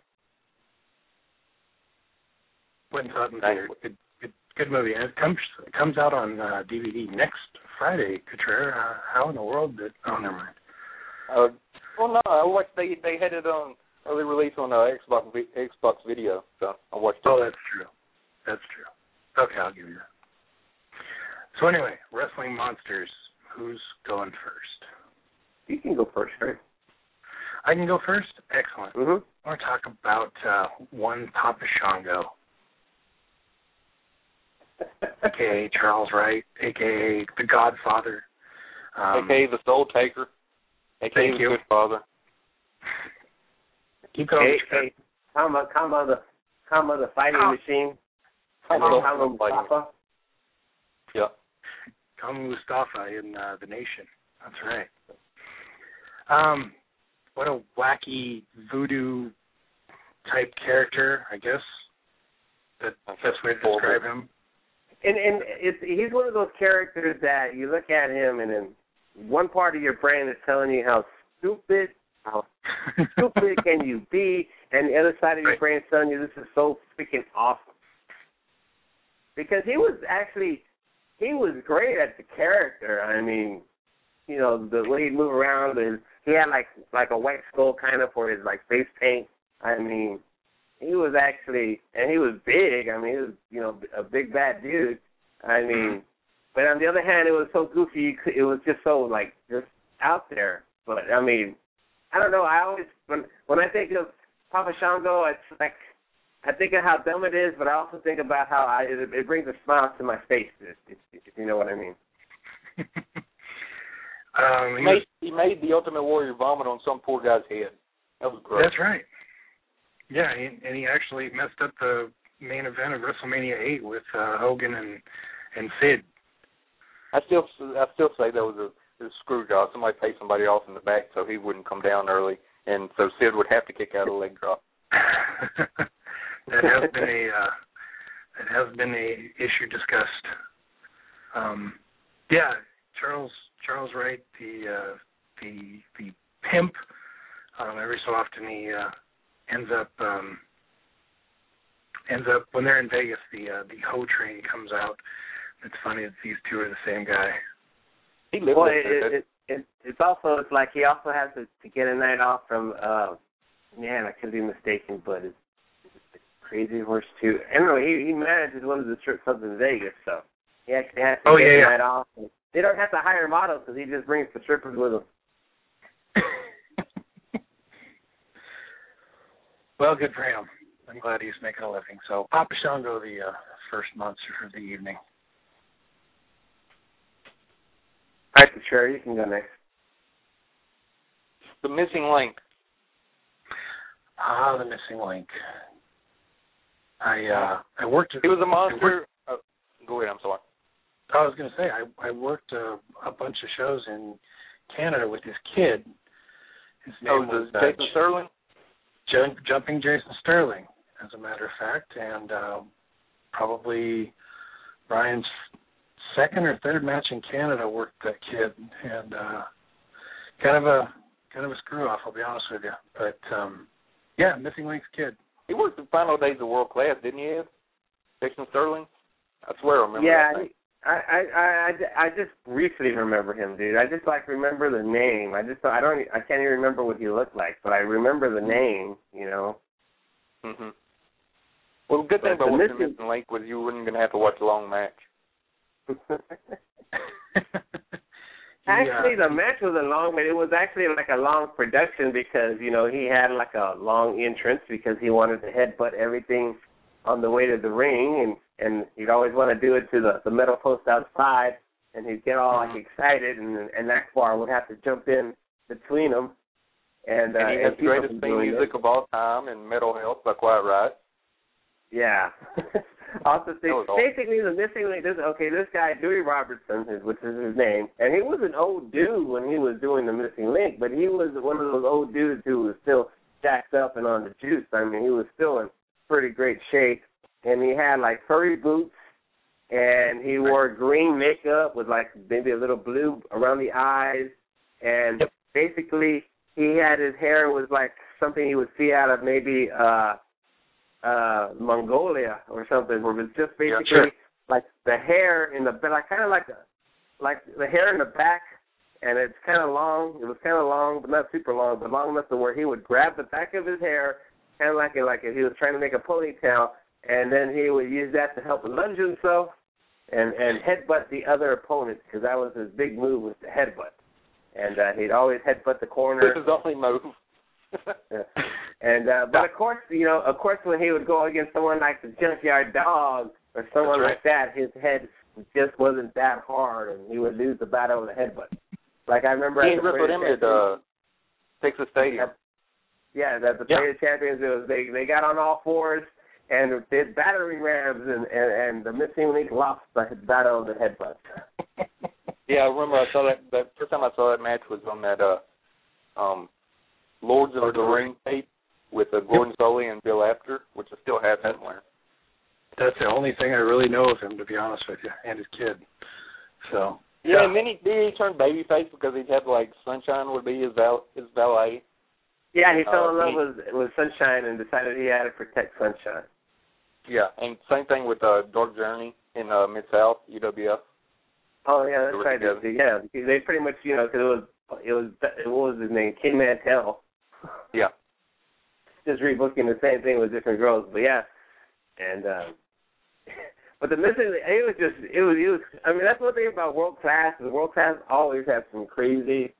Went and saw it in theater. Good, good, good movie. And it comes it comes out on uh, D V D next Friday. Couturier, uh, how in the world did? Oh, never mind. Uh, well, no, I watched. They they had it on early release on uh, Xbox Xbox Video, so I watched it. Oh, that's true. That's true. Okay, I'll give you that. So anyway, wrestling monsters. Who's going first? You can go first, right? I can go first? Excellent. Mm-hmm. I want to talk about uh, one Papa Shango, a k a. Charles Wright, a k a. the Godfather. Um, A K A the Soul Taker. A K A Thank the you. Good Father. Keep going. Hey, hey, comma, comma, the, comma, the fighting Oh. machine. I Comma, love comma, fighting. Mustafa. Yeah. Kama Mustafa in uh, The Nation. That's right. Um, what a wacky voodoo type character, I guess. That, that's the best way to describe him. And and it's he's one of those characters that you look at him and then one part of your brain is telling you how stupid, how stupid can you be, and the other side of your Right. brain is telling you this is so freaking awesome. Because he was actually, he was great at the character. I mean, you know, the way he'd move around, and he had like like a white skull kind of for his like face paint. I mean, he was actually, and he was big. I mean, he was, you know, a big bad dude. I mean, but on the other hand, it was so goofy. You could, it was just so like just out there. But I mean, I don't know. I always when when I think of Papa Shango, it's like I think of how dumb it is, but I also think about how I, it, it brings a smile to my face. If, if, if you know what I mean. Um, he, he, made, was, he made the Ultimate Warrior vomit on some poor guy's head. That was gross. That's right. Yeah, he, and he actually messed up the main event of WrestleMania eight with uh, Hogan and and Sid. I still I still say that was a, a screw job. Somebody paid somebody off in the back so he wouldn't come down early, and so Sid would have to kick out a leg drop. that has been a uh, that has been a issue discussed. Um, yeah, Charles Charles Wright, the uh, the the pimp. Um, every so often he uh, ends up um, ends up when they're in Vegas. The uh, the Ho train comes out. It's funny that these two are the same guy. He lived well, with it, it, it, it's also it's like he also has to, to get a night off from. Uh, man, I could be mistaken, but it's, it's Crazy Horse too. Anyway, he he manages one of the strip clubs in Vegas, so he actually has to oh, get yeah, a yeah. night off. They don't have to hire models because he just brings the strippers with him. Well, good for him. I'm glad he's making a living. So, Papa Shango, the uh, first monster for the evening. All right, Sure, you can go next. The Missing Link. Ah, the Missing Link. I uh, I worked. He was a monster. Oh, go ahead. I'm sorry. I was going to say I I worked uh, a bunch of shows in Canada with his kid. His name Oh, was the uh, Jason Sterling. J- Jumping Jason Sterling, as a matter of fact, and uh, probably Brian's second or third match in Canada worked that kid, and uh, kind of a kind of a screw off. I'll be honest with you, but um, yeah, Missing Link's kid. He worked the final days of World Class, didn't he? Ed? Jason Sterling. I swear I remember Yeah, that. Thing. I, I I I I just briefly remember him, dude. I just like remember the name. I just I don't I can't even remember what he looked like, but I remember the name. You know. Mhm. Well, the good thing But about the watching missing- Missing Link was you weren't going to have to watch a long match. Actually, Yeah. the match wasn't long, but it was actually like a long production because, you know, he had like a long entrance because he wanted to headbutt everything on the way to the ring, and, and he'd always want to do it to the, the metal post outside, and he'd get all like excited, and and Akbar would have to jump in between them. And, uh, and he and has the keep greatest them theme doing music it. of all time and Metal Health by Quiet Riot. Yeah. Also, say, That was awesome. basically, the missing link. This, okay, this guy Dewey Robertson, is, which is his name, and he was an old dude when he was doing the missing link, but he was one of those old dudes who was still jacked up and on the juice. I mean, he was still in pretty great shape, and he had like furry boots, and he wore green makeup with like maybe a little blue around the eyes, and Yep. basically he had his hair was like something he would see out of maybe. uh uh Mongolia or something, where it's just basically Yeah, sure. like the hair in the like kind of like a, like the hair in the back, and it's kind of long. It was kind of long, but not super long, but long enough to where he would grab the back of his hair, kind of like it, like if he was trying to make a ponytail, and then he would use that to help lunge himself and and headbutt the other opponent, because that was his big move, was to headbutt, and uh, he'd always headbutt the corner. This is the only move. Yeah. And uh, but of course, you know, of course, when he would go against someone like the Junkyard Dog or someone That's like that, his head just wasn't that hard, and he would lose the battle with a headbutt. Like I remember, He at the ripped him Parade at uh, Texas Stadium. yeah, that the Yeah. Parade Champions, it was, they they got on all fours and did battering rams, and and, and the Missing Link lost the battle of the headbutt. Yeah, I remember I saw that. The first time I saw that match was on that uh, um, Lords of the Ring tape with uh, Gordon Soley and Bill Apter, which I still have somewhere. That's the only thing I really know of him, to be honest with you, and his kid. So Yeah, and then he then he turned babyface because he'd have like Sunshine would be his val- his valet. Yeah, he fell Uh, in love he- with with Sunshine and decided he had to protect Sunshine. Yeah, and same thing with uh, Dark Journey in uh, Mid South U W F. Oh yeah, that's They were right. together. They, yeah, they pretty much, you know, because it was it was what was his name, Kid Mantell. Yeah. Just rebooking the same thing with different girls, but yeah, and um, but the missing, it was just it was it was. I mean, that's one thing about World Class. Is World Class always has some crazy,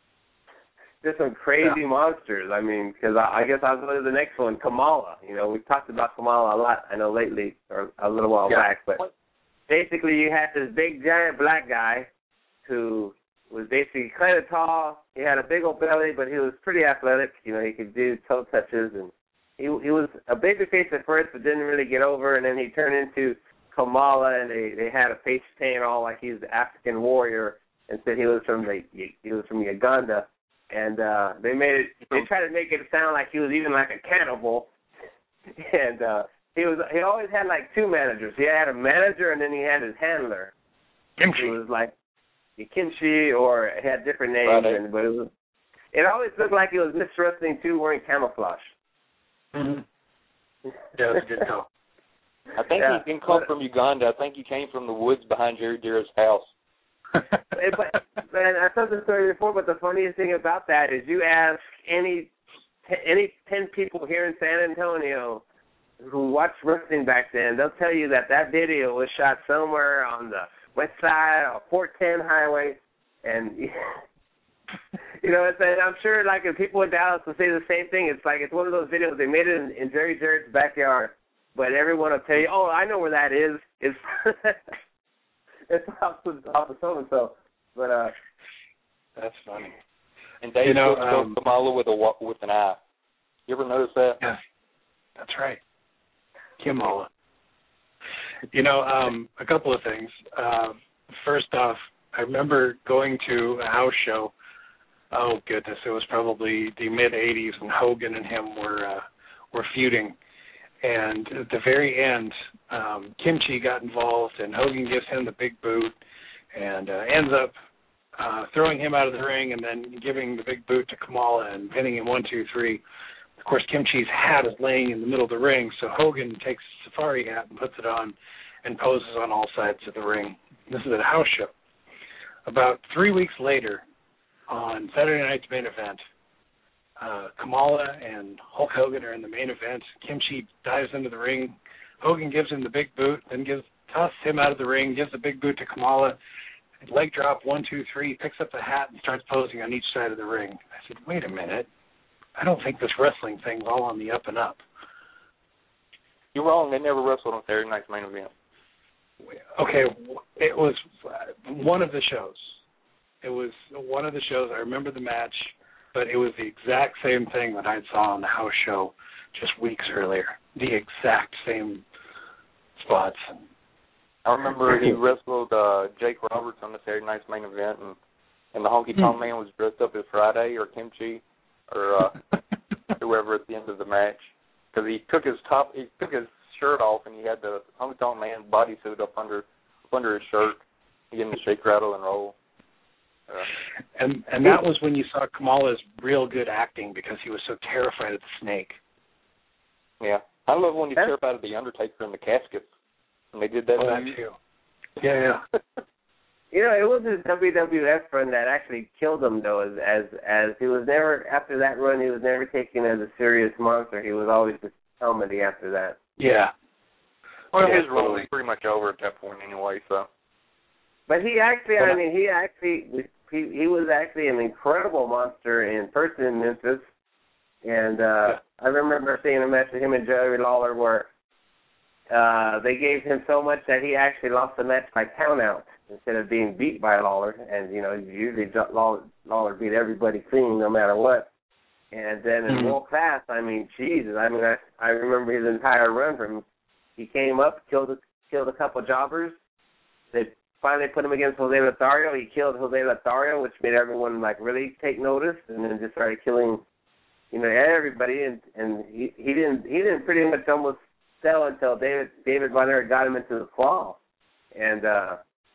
just some crazy Yeah. monsters. I mean, because I, I guess I'll go to the next one, Kamala. You know, we've talked about Kamala a lot. I know lately or a little while Yeah. back, but basically you had this big giant black guy who was basically kind of tall. He had a big old belly, but he was pretty athletic. You know, he could do toe touches, and he he was a baby face at first, but didn't really get over. And then he turned into Kamala, and they they had a face paint all like he's the African warrior, and said he was from the he was from Uganda. And uh, they made it. They tried to make it sound like he was even like a cannibal. And uh, he was. He always had like two managers. He had a manager, and then he had his handler. Kimchi. It was like Kimchi, or it had different names, Right. and, but it was. It always looked like it was Mister Wrestling two wearing camouflage. Mm-hmm. Yeah, that's a good call. I think Yeah. he didn't come from Uganda. I think he came from the woods behind Jerry Deer's house. It- but, but I told the story before, but the funniest thing about that is you ask any any ten people here in San Antonio who watched wrestling back then, they'll tell you that that video was shot somewhere on the west side of Fort ten Highway, and you know, it's, I'm sure like if people in Dallas will say the same thing. It's like it's one of those videos they made it in, in Jerry Jarrett's backyard, but everyone will tell you, "Oh, I know where that is." It's it's off of, off of so and so. But uh, That's funny. And Dave You know, killed um, Kamala with a wa- with an eye. You ever notice that? Yeah, that's right. Kamala. You know, um, a couple of things. Uh, first off, I remember going to a house show. Oh goodness, it was probably the mid eighties, and Hogan and him were uh, were feuding. And at the very end, um, Kimchi got involved, and Hogan gives him the big boot, and uh, ends up uh, throwing him out of the ring, and then giving the big boot to Kamala and pinning him one, two, three. Of course, Kimchi's hat is laying in the middle of the ring, so Hogan takes a safari hat and puts it on and poses on all sides of the ring. This is at a house show. About three weeks later, on Saturday night's main event, uh, Kamala and Hulk Hogan are in the main event. Kimchi dives into the ring. Hogan gives him the big boot, then gives tosses him out of the ring, gives the big boot to Kamala. Leg drop, one, two, three, picks up the hat and starts posing on each side of the ring. I said, wait a minute. I don't think this wrestling thing's all on the up and up. You're wrong. They never wrestled on Saturday night's main event. Okay, it was one of the shows. It was one of the shows. I remember the match, but it was the exact same thing that I saw on the house show just weeks earlier. The exact same spots. I remember he wrestled uh, Jake Roberts on the Saturday night's main event, and, and the Honky Tonk Man was dressed up as Friday or Kimchi or uh, whoever at the end of the match, because he took his top, he took his shirt off, and he had the Honky Tonk Man bodysuit up under up under his shirt, getting the shake, rattle, and roll. Uh, and and that was when you saw Kamala's real good acting, because he was so terrified of the snake. Yeah, I love when he's terrified of the Undertaker in the casket. And they did that. Oh, that too. Yeah, yeah. you know, it was his W W F run that actually killed him, though, as, as as he was never, after that run, he was never taken as a serious monster. He was always just comedy after that. Yeah. Well, yeah, his role totally. was pretty much over at that point anyway, so. But he actually, I mean, he actually, he, he was actually an incredible monster in person in Memphis. And uh, yeah. I remember seeing a match with him and Jerry Lawler where uh, they gave him so much that he actually lost the match by countout instead of being beat by Lawler. And, you know, usually Lawler, Lawler beat everybody clean no matter what. And then in mm-hmm. world class, I mean, Jesus, I mean, I, I remember his entire run from, he came up, killed a, killed a couple jobbers. They finally put him against Jose Lothario. He killed Jose Lothario, which made everyone, like, really take notice, and then just started killing, you know, everybody. And, and he, he didn't he didn't pretty much almost sell until David David Von Erich got him into the claw. And, uh,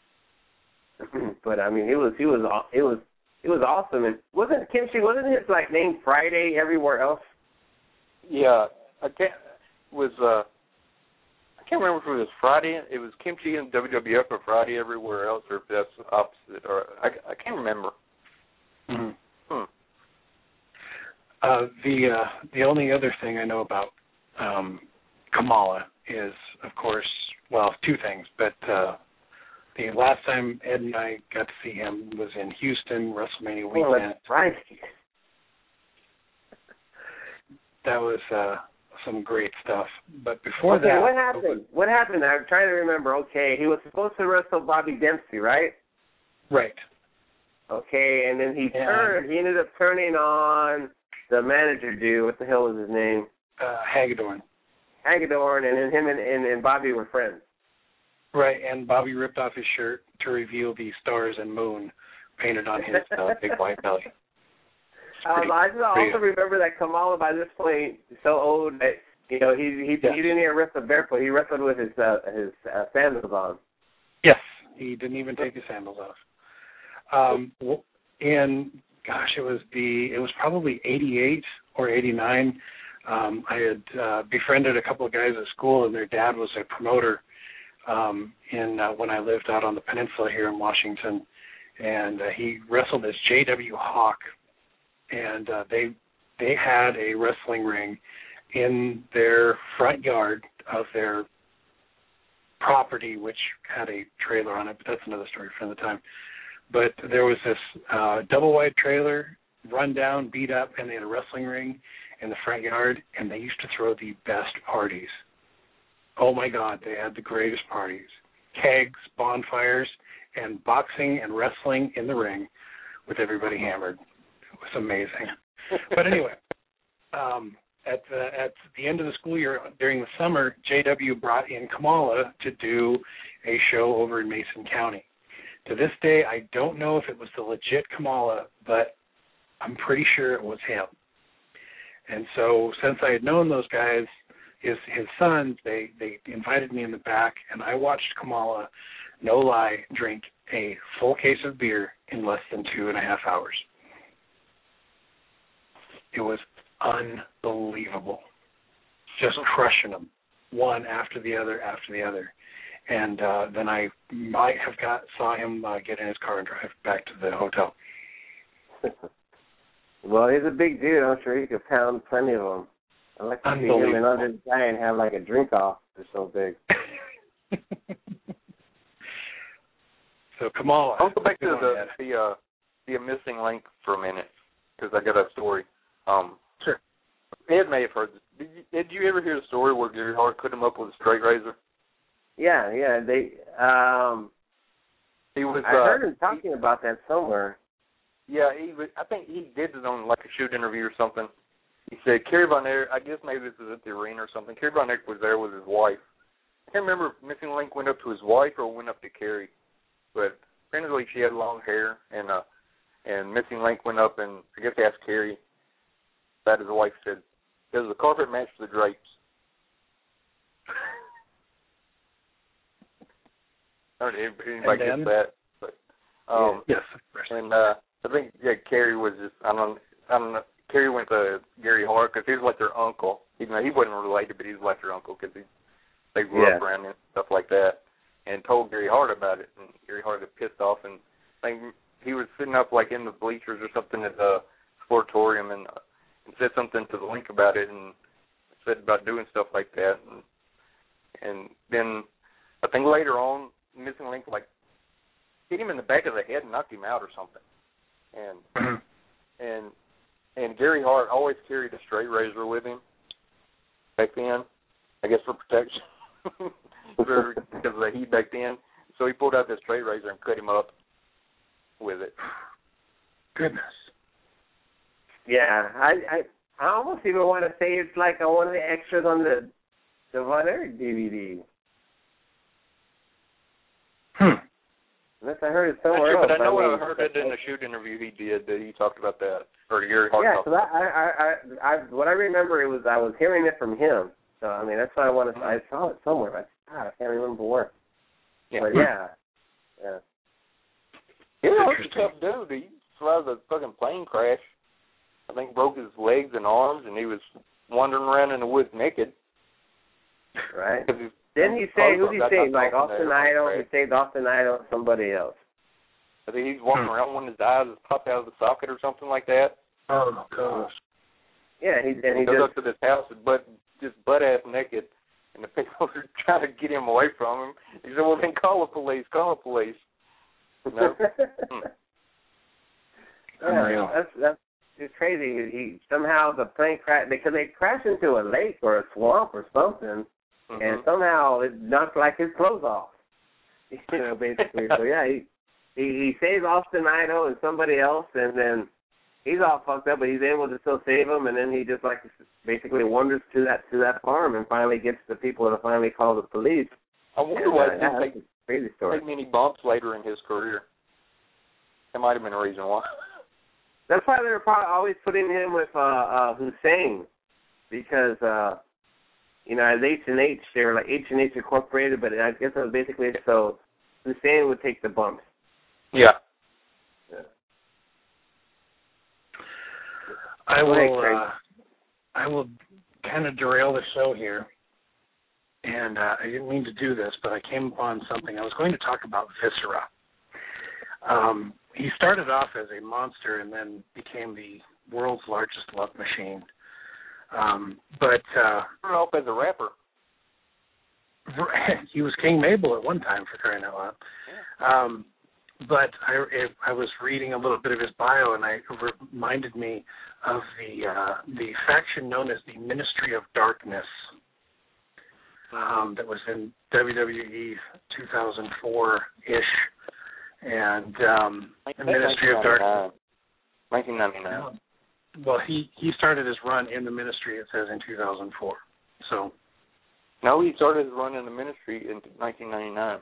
but, I mean, it was, he was, it was, it was awesome. And wasn't Kimchi, wasn't his, like, name Friday everywhere else? Yeah, I can't, was, uh, I can't remember if it was Friday. It was Kimchi in W W F or Friday everywhere else, or if that's the opposite. Or I, I can't remember. Mm-hmm. Hmm. Uh, the uh, the only other thing I know about um, Kamala is, of course, well, two things. But uh, the last time Ed and I got to see him was in Houston, WrestleMania weekend. Oh, that's right. That was uh, some great stuff. But before okay, that, what happened? What happened? I'm trying to remember. Okay, he was supposed to wrestle Bobby Dempsey, right? Right. Okay, and then he Yeah. turned. He ended up turning on the manager dude. What the hell was his name? Uh, Hagedorn. Hagedorn, and then him and, and, and Bobby were friends. Right, and Bobby ripped off his shirt to reveal the stars and moon painted on his uh, big white belly. Um, I just also remember that Kamala, by this point, is so old that you know he he, yeah. he didn't even wrestle barefoot. He wrestled with his uh, his uh, sandals on. Yes, he didn't even take his sandals off. Um, and gosh, it was the it was probably eighty-eight or eighty-nine. Um, I had uh, befriended a couple of guys at school, and their dad was a promoter um, in uh, when I lived out on the peninsula here in Washington, and uh, he wrestled as J W Hawk. And uh, they they had a wrestling ring in their front yard of their property, which had a trailer on it, but that's another story for another time. But there was this uh, double-wide trailer, run down, beat up, and they had a wrestling ring in the front yard, and they used to throw the best parties. Oh, my God, they had the greatest parties. Kegs, bonfires, and boxing and wrestling in the ring with everybody hammered. It was amazing. But anyway, um, at the at the end of the school year, during the summer, J W brought in Kamala to do a show over in Mason County. To this day, I don't know if it was the legit Kamala, but I'm pretty sure it was him. And so since I had known those guys, his his sons, they, they invited me in the back, and I watched Kamala, no lie, drink a full case of beer in less than two and a half hours. It was unbelievable, just crushing them, one after the other after the other. And uh, then I might have got saw him uh, get in his car and drive back to the hotel. Well, he's a big dude. I'm sure he could pound plenty of them. I'd like to see him and under the guy and have like a drink off. They're so big. So Kamala. I'll go back to the the, uh, the missing link for a minute because I got a story. Um, sure. Ed may have heard this. Did you, did you ever hear the story where Gary Hart cut him up with a straight razor? Yeah, yeah. They. Um, he was. I uh, heard him talking he, about that somewhere. Yeah, he was. I think he did it on like a shoot interview or something. He said Kerry Von Erich. I guess maybe this is at the arena or something. Kerry Von Erich was there with his wife. I can't remember if Missing Link went up to his wife or went up to Kerry, but apparently she had long hair, and uh, and Missing Link went up and I guess asked Kerry. That his wife said, "Does the carpet match the drapes?" I don't know if anybody gets that, but um, yes, and uh, I think yeah, Kerry was just I don't I don't know. Kerry went to Gary Hart because he was like their uncle. Even though he wasn't related, but he was like their uncle because he they grew yeah. up around him and stuff like that. And told Gary Hart about it, and Gary Hart got pissed off, and I think he was sitting up like in the bleachers or something at the sportatorium and. Uh, and said something to the Link about it and said about doing stuff like that. And, and then I think later on, Missing Link, like, hit him in the back of the head and knocked him out or something. And and and Gary Hart always carried a straight razor with him back then, I guess for protection, for, because of the heat back then. So he pulled out that straight razor and cut him up with it. Goodness. Yeah, I, I I almost even want to say it's like on one of the extras on the the Von Erich D V D. Hmm. Unless I heard it somewhere sure, else. But I know I, mean, I heard it in the shoot interview he did that he talked about that, or Gary Hart. Yeah, because I, I, I, I, what I remember it was I was hearing it from him. So I mean that's why I want to. I saw it somewhere. But God, I can't remember where. Yeah. But yeah, yeah. He was a tough dude. He survived a fucking plane crash. I think broke his legs and arms, and he was wandering around in the woods naked. Right. Didn't he say, who did he say, like Austin Idol? He saved Austin Idol or somebody else. I think he's walking around when his eyes popped out of the socket or something like that. Oh, my gosh. Yeah, he, and he, he goes just, up to this house and butt, just butt-ass naked, and the people are trying to get him away from him. He said, well, then call the police, call the police. You know? hmm. Yeah, that's, that's it's crazy. He somehow the plane crashed because they crashed into a lake or a swamp or something, mm-hmm. and somehow it knocked like his clothes off. You know, basically. So yeah, he he, he saves Austin Idol and somebody else, and then he's all fucked up, but he's able to still save him, and then he just like basically wanders to that to that farm and finally gets the people to finally call the police. I wonder and, why uh, it yeah, didn't that's take, a crazy story. take many bumps later in his career. That might have been a reason why. That's why they were probably always putting him with uh, uh, Hussein, because uh, you know, as H and H, they were like H and H Incorporated, but I guess it was basically so Hussein would take the bumps. Yeah. yeah. I will. Uh, I will kind of derail the show here, and uh, I didn't mean to do this, but I came upon something. I was going to talk about Viscera. Um, he started off as a monster and then became the world's largest love machine. Um, but uh, started off as a rapper. He was King Mabel at one time, for crying out loud. Yeah. Um, but I, I was reading a little bit of his bio, and I, it reminded me of the uh, the faction known as the Ministry of Darkness um, that was in W W E two thousand four-ish. And um, the Ministry of Darkness. nineteen ninety-nine. Well, he, he started his run in the ministry, it says, in two thousand four. So. No, he started his run in the ministry in nineteen ninety-nine.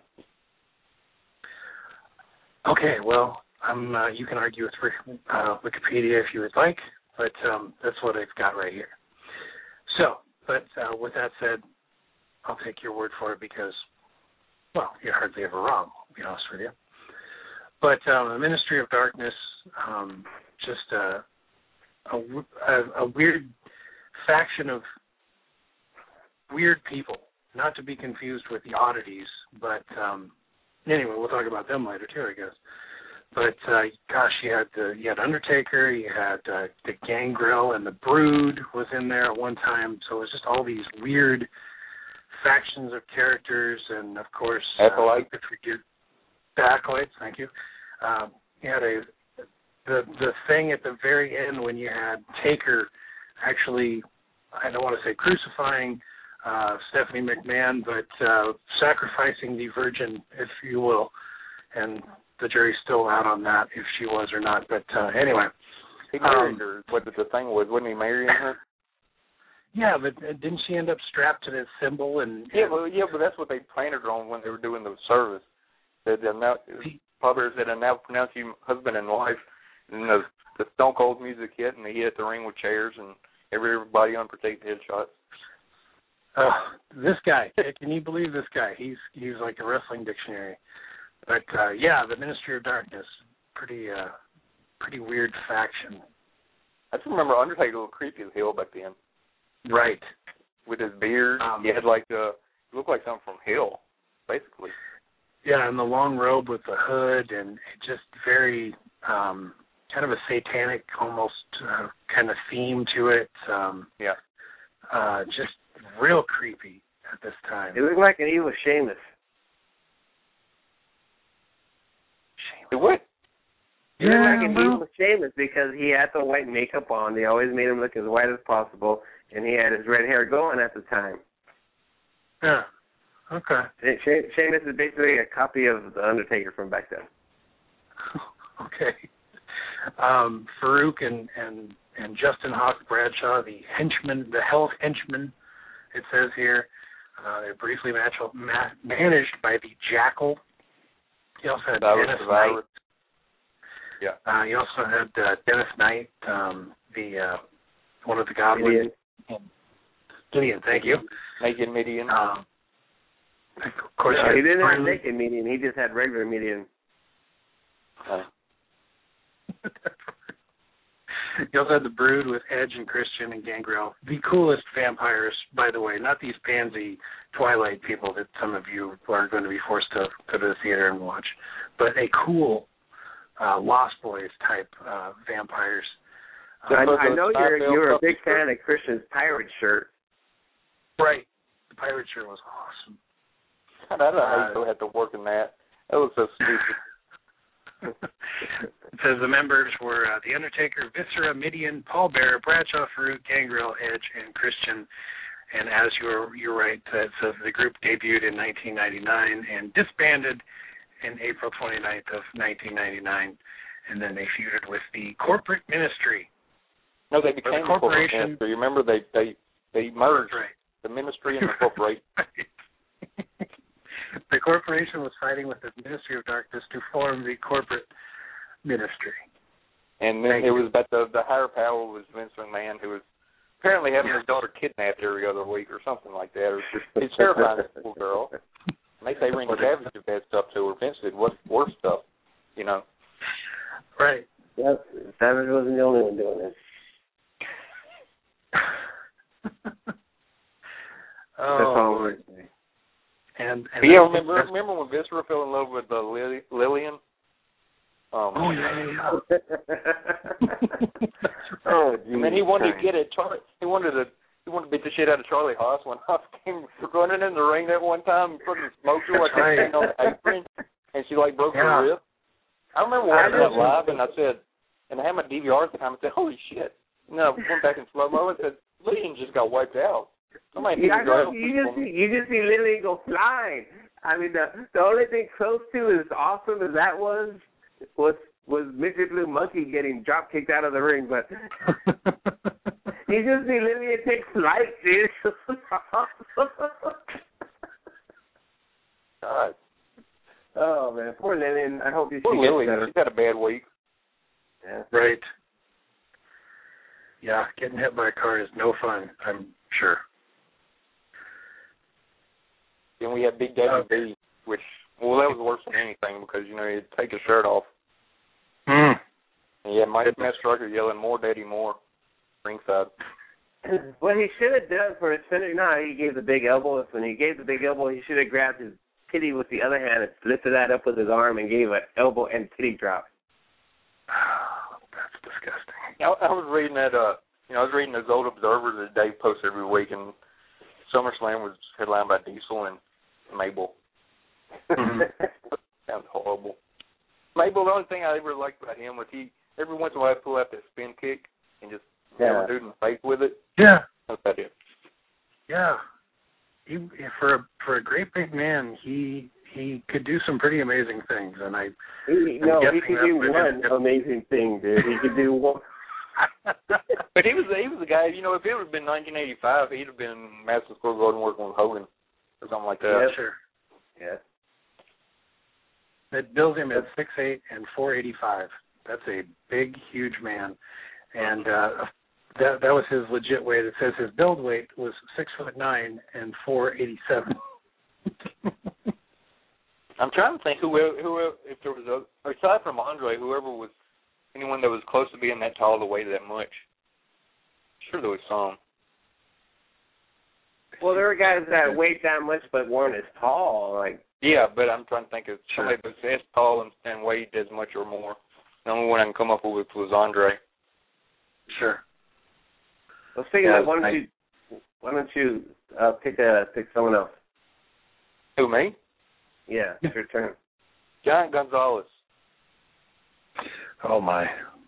Okay, well, um, uh, you can argue with uh, Wikipedia if you would like, but um, that's what I've got right here. So, but uh, with that said, I'll take your word for it because, well, you're hardly ever wrong, to be honest with you. But um, the Ministry of Darkness, um, just a, a, a, a weird faction of weird people, not to be confused with the oddities. But um, anyway, we'll talk about them later too, I guess. But uh, gosh, you had the you had Undertaker, you had uh, the Gangrel, and the Brood was in there at one time. So it was just all these weird factions of characters, and of course, Acolytes. Uh, if we get the Acolytes, thank you. Um, you had a the the thing at the very end when you had Taker actually, I don't want to say crucifying uh, Stephanie McMahon, but uh, sacrificing the Virgin, if you will, and the jury's still out on that if she was or not. But uh, anyway, he married um, her. What the thing was? Wasn't he marrying her? Yeah, but didn't she end up strapped to that symbol? And yeah, well, yeah, but that's what they planted her on when they were doing the service. They, they now, Pubber said, "I now pronounce you husband and wife." And the, the Stone Cold music hit, and they hit the ring with chairs, and everybody unprotected headshots. Uh, this guy, can you believe this guy? He's he's like a wrestling dictionary. But uh, yeah, the Ministry of Darkness, pretty uh, pretty weird faction. I just remember Undertaker looked creepy as hell back then. Right. With his beard, um, he had like the he looked like something from hell, basically. Yeah, and the long robe with the hood, and just very um, kind of a satanic, almost uh, kind of theme to it. Um, yeah. Uh, just real creepy at this time. It looked like an evil Sheamus. Sheamus. What? It looked like an evil Sheamus because he had the white makeup on. They always made him look as white as possible, and he had his red hair going at the time. Yeah. Okay. She- Sheamus is basically a copy of the Undertaker from back then. Okay. Um, Farouk and, and, and Justin Hawk Bradshaw, the henchman, the Hell Henchman, it says here. Uh, they're briefly match, ma- managed by the Jackal. He also had that Dennis was Knight. Yeah. Uh, he also had uh, Dennis Knight, um, the uh, one of the goblins. Gideon. Gideon, thank you. Naked Midian. Um, of course, no, he didn't Brood. have naked median. He just had regular median. Uh, He also had the Brood with Edge and Christian and Gangrel. The coolest vampires, by the way, not these pansy Twilight people that some of you are going to be forced to go to the theater and watch, but a cool uh, Lost Boys type uh, vampires. So I, Um, I know you're you're a big fan of Christian's pirate shirt. Right. The pirate shirt was awesome. I don't know how you still had to work in that. That was so stupid. It says the members were uh, The Undertaker, Viscera, Midian, Paul Bearer, Bradshaw, Farouk, Gangrel, Edge, and Christian. And as you're you're right, uh, it says the group debuted in nineteen ninety-nine and disbanded in April twenty-ninth of nineteen ninety-nine, and then they feuded with the corporate ministry. No, they became the corporation. The ministry. You remember they they they merged right. the ministry and the corporation. The corporation was fighting with the Ministry of Darkness to form the corporate ministry. And then Thank it you. was about the the higher power was Vince McMahon, who was apparently having yeah. his daughter kidnapped every other week or something like that. Or he's terrifying this poor girl. And they say Randy Savage did bad stuff to her. Vince did what worse stuff, you know. Right. Yep, Savage wasn't the only one doing this. Oh, That's all we're saying. And, and yeah, remember remember when Viscera fell in love with uh, Lily, Lillian? Um, oh yeah, yeah. Oh, I mean, he wanted to get at Charlie. He wanted to. He wanted to beat the shit out of Charlie Haas when Haas came running in the ring that one time and fucking smoked her like right. a thing on the apron, and she like broke yeah. her rib. I remember watching that live, and I said, and I had my D V R at the time. I said, "Holy shit!" And then I went back in slow mo and said, "Lillian just got wiped out." Somebody yeah, I know, you just see, you just see Lillian go flying. I mean, the the only thing close to as awesome as that was was was Midget Blue Monkey getting drop kicked out of the ring, but you just see Lillian take flight, dude. God. Oh man, poor Lillian. I hope you Poor see Lillian. She's had a bad week. Yeah. Right. Yeah, getting hit by a car is no fun, I'm sure. Then we had Big Daddy okay. B, which, well, that was worse than anything because, you know, he'd take his shirt off. Mm. And you had Mike Matt Striker yelling, "More Daddy, more," ringside. What he should have done for his finish, no, he gave the big elbow. When he gave the big elbow, he should have grabbed his titty with the other hand and lifted that up with his arm and gave an elbow and titty drop. Oh, that's disgusting. I, I was reading that, uh, you know, I was reading those old Observers that Dave posts every week, and SummerSlam was headlined by Diesel and Mabel. Mm-hmm. Sounds horrible. Mabel, the only thing I ever liked about him was he, every once in a while, he'd pull out that spin kick and just Yeah. have a dude in the face with it. Yeah. That's about it. Yeah. He, for a for a great big man, he he could do some pretty amazing things, and I. He, no, he could do one him. amazing thing, dude. He could do one. But he was he was a guy. You know, if it would have been nineteen eighty-five, he'd have been Madison Square Garden working with Hogan or something like that. Yeah, sure. Yeah. It bills him at six eight and four eighty-five. That's a big, huge man, and uh, that that was his legit weight. It says his build weight was six foot nine and four eighty-seven. I'm trying to think who who if there was a aside from Andre, whoever was anyone that was close to being that tall to weigh that much. Sure, there was some. Well, there were guys that weighed that much but weren't as tall. Like Yeah, but I'm trying to think of somebody that's as tall and, and weighed as much or more. The only one I can come up with was Andre. Sure. Well, speaking Yeah, of, why don't I, you why don't you uh, pick a pick someone else? Who, me? Yeah, it's your turn. Giant Gonzalez. Oh my.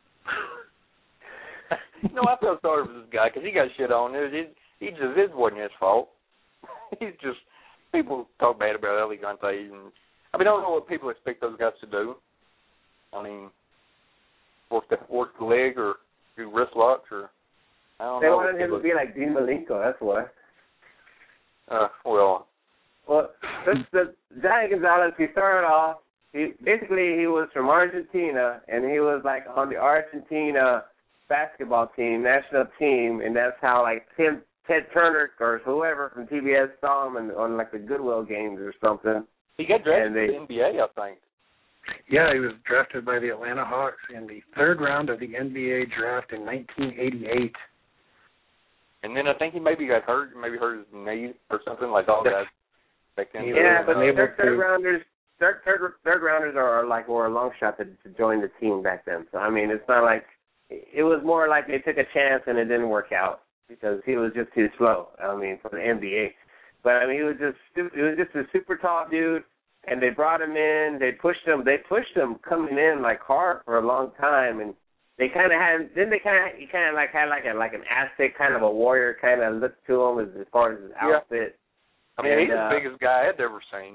No, I feel sorry for this guy because he got shit on. It, it, he just it wasn't his fault. He's just people talk bad about El Gigante, and I mean I don't know what people expect those guys to do. I mean, work the work the leg or do wrist locks or I don't they know. wanted him to be like Dean Malenko. That's why. Uh, well. Well, this, the Giant Gonzalez. He started off. He basically he was from Argentina, and he was like on the Argentina basketball team, national team, and that's how like Tim, Ted Turner or whoever from T B S saw him in, on like the Goodwill games or something. He got drafted they, to the N B A, I think. Yeah, he was drafted by the Atlanta Hawks in the third round of the N B A draft in nineteen eighty-eight. And then I think he maybe got hurt, maybe hurt his knee or something like all that. Back then. Yeah, but uh, third, third rounders, third, third, third rounders are, are like were a long shot to, to join the team back then. So I mean, it's not like it was more like they took a chance and it didn't work out because he was just too slow. I mean, for the N B A. But I mean, he was just he was just a super tall dude, and they brought him in. They pushed him. They pushed him coming in like hard for a long time, and they kind of had. Then they kind of he kind of like had like a like an Aztec kind of a warrior kind of look to him as, as far as his outfit. Yeah. I mean, and, he's uh, the biggest guy I'd ever seen.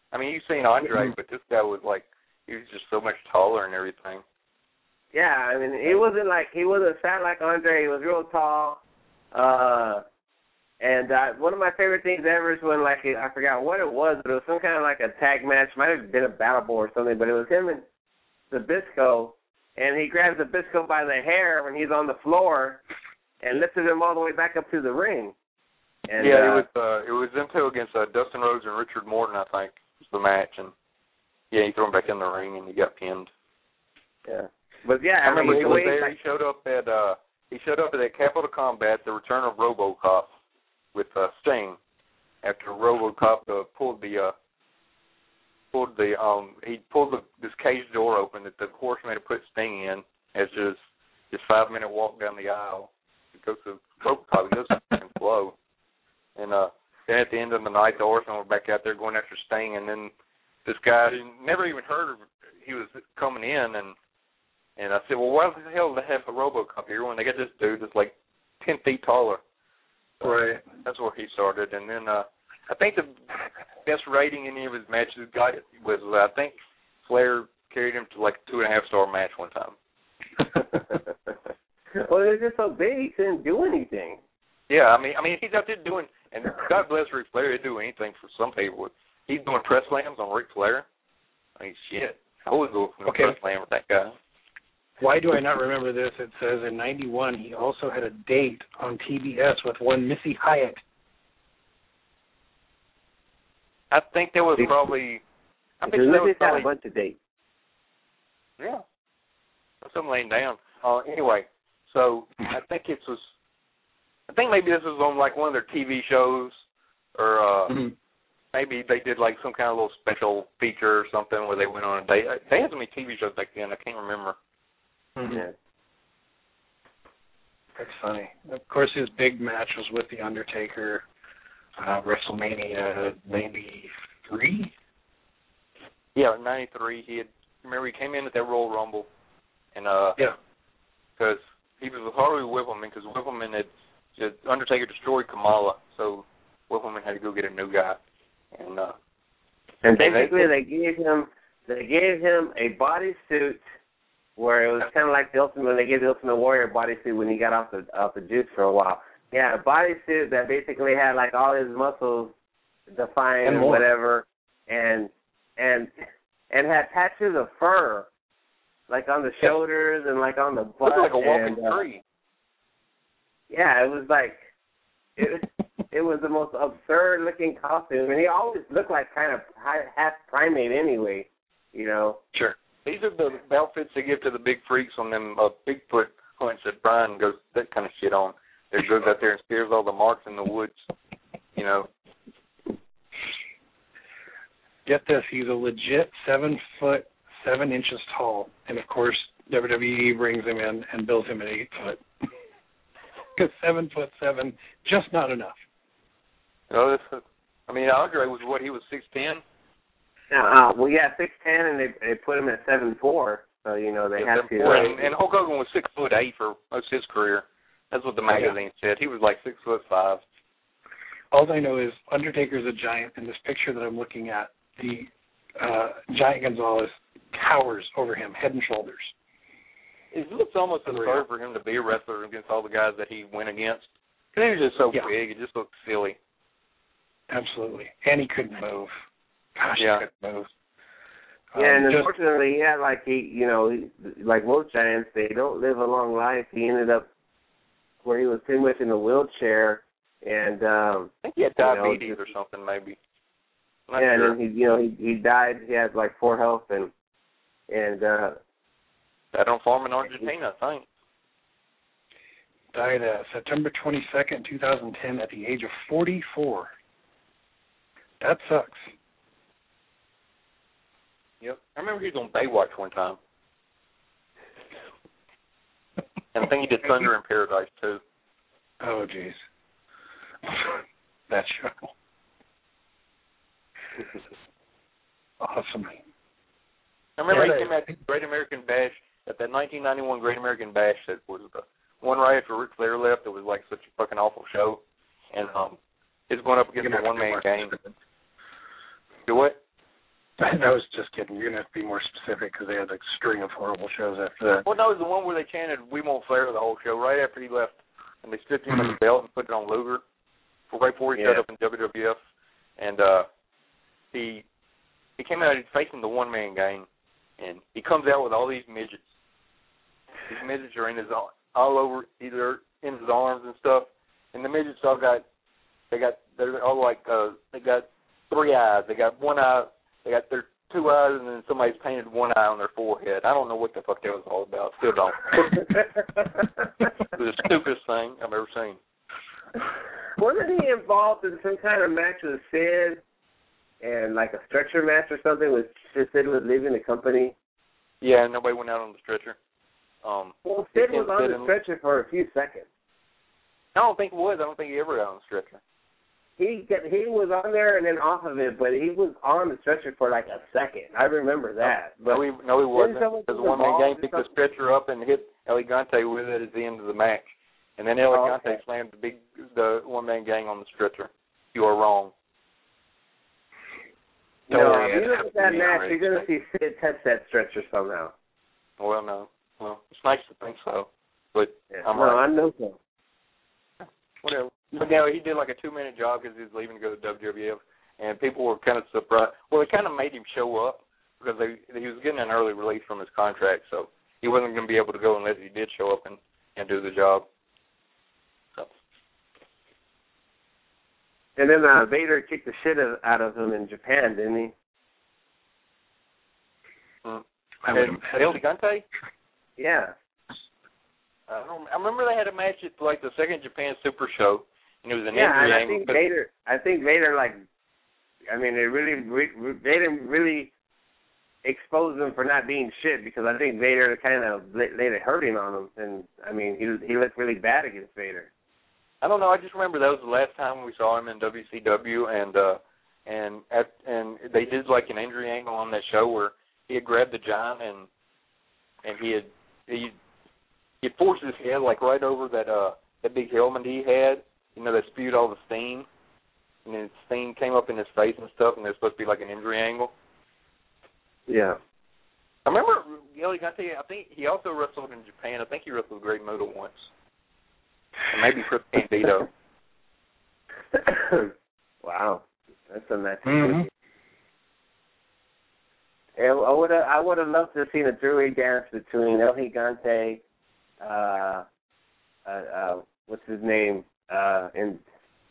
I mean, you've seen Andre, Mm-hmm. but this guy was like, he was just so much taller and everything. Yeah, I mean, he wasn't like, he wasn't fat like Andre. He was real tall. Uh, and uh, one of my favorite things ever is when, like, I forgot what it was, but it was some kind of like a tag match. Might have been a battle bowl or something, but it was him and Zbyszko, and he grabs Zbyszko by the hair when he's on the floor and lifted him all the way back up to the ring. And, yeah, uh, it was uh, it was them two against uh, Dustin Rhodes and Richard Morton, I think, was the match, and yeah, he threw him back in the ring and he got pinned. Yeah, but yeah, I remember mean, he the was way there. He showed up at uh, he showed up at that Capital Combat, the Return of RoboCop, with uh, Sting. After RoboCop uh, pulled the uh, pulled the um, he pulled the, this cage door open that the Horseman had put Sting in as his his five minute walk down the aisle. He goes to RoboCop. He goes fucking slow. And uh, then at the end of the night, the Horsemen were back out there going after Sting, and then this guy never even heard of he was coming in, and and I said, well, why the hell do they have a RoboCop here when they got this dude that's like ten feet taller? Right. That's where he started, and then uh, I think the best rating in any of his matches got was uh, I think Flair carried him to like a two and a half star match one time. Well, they're just so big, he couldn't do anything. Yeah, I mean, I mean, he's out there doing, and God bless Ric Flair, he'd do anything for some people. He's doing press slams on Ric Flair. I mean, shit, I would go for a Okay. press slam with that guy. Why do I not remember this? It says in ninety-one he also had a date on T B S with one Missy Hyatt. I think there was probably, I think Because there was Missy's had probably, a bunch of dates. yeah, something laying down. Uh, anyway, so I think it was, I think maybe this was on like one of their T V shows, or uh, Mm-hmm. maybe they did like some kind of little special feature or something where they went on a date. They had so many T V shows back then, I can't remember. Mm-hmm. Yeah. That's funny. Of course, his big match was with The Undertaker, uh, WrestleMania ninety-three. Yeah, ninety-three. He had, remember he came in at that Royal Rumble, and uh, Yeah. because he was with Harley Whippleman, because Whippleman had, the Undertaker destroyed Kamala, so Whippleman had to go get a new guy, and uh, And they- basically, they gave him they gave him a bodysuit where it was kind of like the Ultimate. They gave the Ultimate Warrior bodysuit when he got off the off the juice for a while. Yeah, a bodysuit that basically had like all his muscles defined And and more. whatever, and and and had patches of fur, like on the shoulders and like on the butt. looked like a walking and, uh, tree. Yeah, it was like it. It was the most absurd looking costume, and he always looked like kind of half primate anyway, you know. Sure. These are the outfits they give to the big freaks on them uh, Bigfoot hunts that Brian goes that kind of shit on. They goes out there and spears all the marks in the woods, you know. Get this, he's a legit seven foot seven inches tall, and of course W W E brings him in and builds him at eight foot. Because seven foot seven, just not enough. You know, this, I mean, Andre was what, he was six ten. Uh, well, yeah, six ten, and they they put him at seven four. So you know they Yeah, have to. and, and Hulk Hogan was six foot eight for most of his career. That's what the magazine said. He was like six foot five. All I know is Undertaker's a giant. In this picture that I'm looking at, the uh, Giant Gonzalez towers over him, head and shoulders. It looks almost absurd for him to be a wrestler against all the guys that he went against. Because he was just so Yeah. big, it just looked silly. Absolutely. And he couldn't move. Gosh, Yeah. he couldn't move. Yeah, and Um, just- unfortunately, he had like he, you know, he, like most giants, they don't live a long life. He ended up where he was pretty much in a wheelchair, and um, I think he had you know, diabetes just- or something, maybe. I'm not yeah, sure. and then he, you know, he he died. He had like poor health, and and uh, Died on farm in Argentina, I think. died uh, September twenty-second, twenty ten, at the age of forty-four. That sucks. Yep. I remember he was on Baywatch one time. And I think he did Thunder in Paradise, too. Oh, jeez. That show. Awesome. I remember Yeah, he came at the Great American Bash, at that nineteen ninety-one Great American Bash that was the one right after Ric Flair left. It was like such a fucking awful show. And um, he's going up against a one-man game. Do what? I was just kidding. You're going to have to be more specific because they had like a string of horrible shows after that. Well, no, it was the one where they chanted "We Won't Flare" the whole show right after he left, and they stripped him of the belt and put it on Luger right before he yeah. showed up in W W F, and uh, he he came out facing the one man gang, and he comes out with all these midgets. These midgets are in his all, all over, either in his arms and stuff, and the midgets all got they got they're all like uh, they got three eyes. They got one eye. They got their two eyes, and then somebody's painted one eye on their forehead. I don't know what the fuck that was all about. Still don't. It was the stupidest thing I've ever seen. Wasn't he involved in some kind of match with Sid and like a stretcher match or something with Sid was leaving the company? Yeah, nobody went out on the stretcher. Um, well, Sid was on the stretcher for a few seconds. I don't think he was. I don't think he ever got on the stretcher. He get, he was on there and then off of it, but he was on the stretcher for like a second. I remember that. No, but no, he, no, he wasn't. Because the one man gang picked the stretcher up and hit El Gigante with it at the end of the match. And then El Gigante oh, okay. slammed the big the one man gang on the stretcher. You are wrong. No, no if you look at that match, you're going to see Sid touch that stretcher somehow. Well, no. Well, it's nice to think so. But yeah. I'm no, right. I know so. Whatever. But now he did like a two-minute job because he was leaving to go to W W F, and people were kind of surprised. Well, it kind of made him show up because they, he was getting an early release from his contract, so he wasn't going to be able to go unless he did show up and, and do the job. So. And then uh, Vader kicked the shit out of him in Japan, didn't he? Mm. And El Gigante? Yeah. I, don't, I remember they had a match at like the second Japan Super Show, and it was an yeah, injury and I angle. think Vader. I think Vader like, I mean, it really Vader really exposed him for not being shit because I think Vader kind of laid a hurting on him, and I mean, he he looked really bad against Vader. I don't know. I just remember that was the last time we saw him in W C W, and uh, and at, and they did like an injury angle on that show where he had grabbed the giant and and he had he. He forced his head like right over that uh that big helmet he had, you know, that spewed all the steam, and then steam came up in his face and stuff, and there's supposed to be like an injury angle. Yeah. I remember El Gigante. I think he also wrestled in Japan. I think he wrestled Great Muta once, or maybe Chris Candido. Wow, that's a match. Mm-hmm. I would have I would have loved to have seen a three-way dance between El Gigante. Uh, uh, uh, what's his name? Uh, and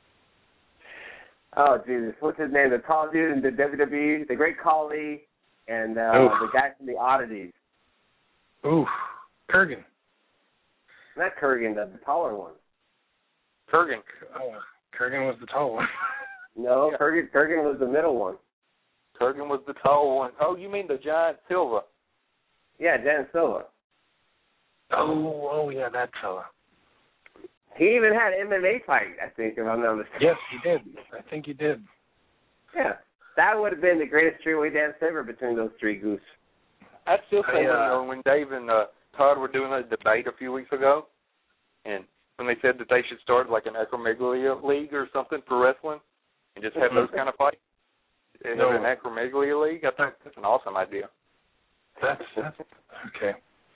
oh Jesus, what's his name? The tall dude in the W W E, the Great Khali, and uh, the guy from the Oddities. Ooh, Kurgan. Not Kurgan, the, the taller one. Kurgan. Uh, Kurgan was the tall one. No, yeah. Kurgan. Kurgan was the middle one. Kurgan was the tall one. Oh, you mean the Giant Silva? Yeah, Giant Silva. Oh, oh yeah, that fella. He even had an M M A fight, I think, if I'm not mistaken. Yes, he did. I think he did. Yeah, that would have been the greatest three-way dance ever between those three goofs. I still say I, uh, when Dave and uh, Todd were doing a debate a few weeks ago, and when they said that they should start like an acromegalia league or something for wrestling, and just have those kind of fights, and no. have an acromegalia league, I think that's an awesome idea. That's, that's okay.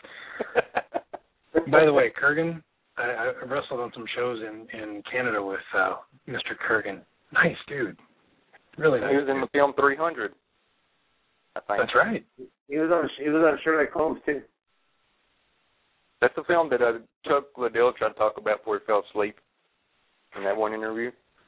By the way, Kurgan, I, I wrestled on some shows in, in Canada with uh, Mister Kurgan. Nice dude. Really nice. He was in the film three hundred. I think. That's right. He was on he was on Sherlock Holmes too. That's the film that uh, Chuck Liddell tried to talk about before he fell asleep in that one interview.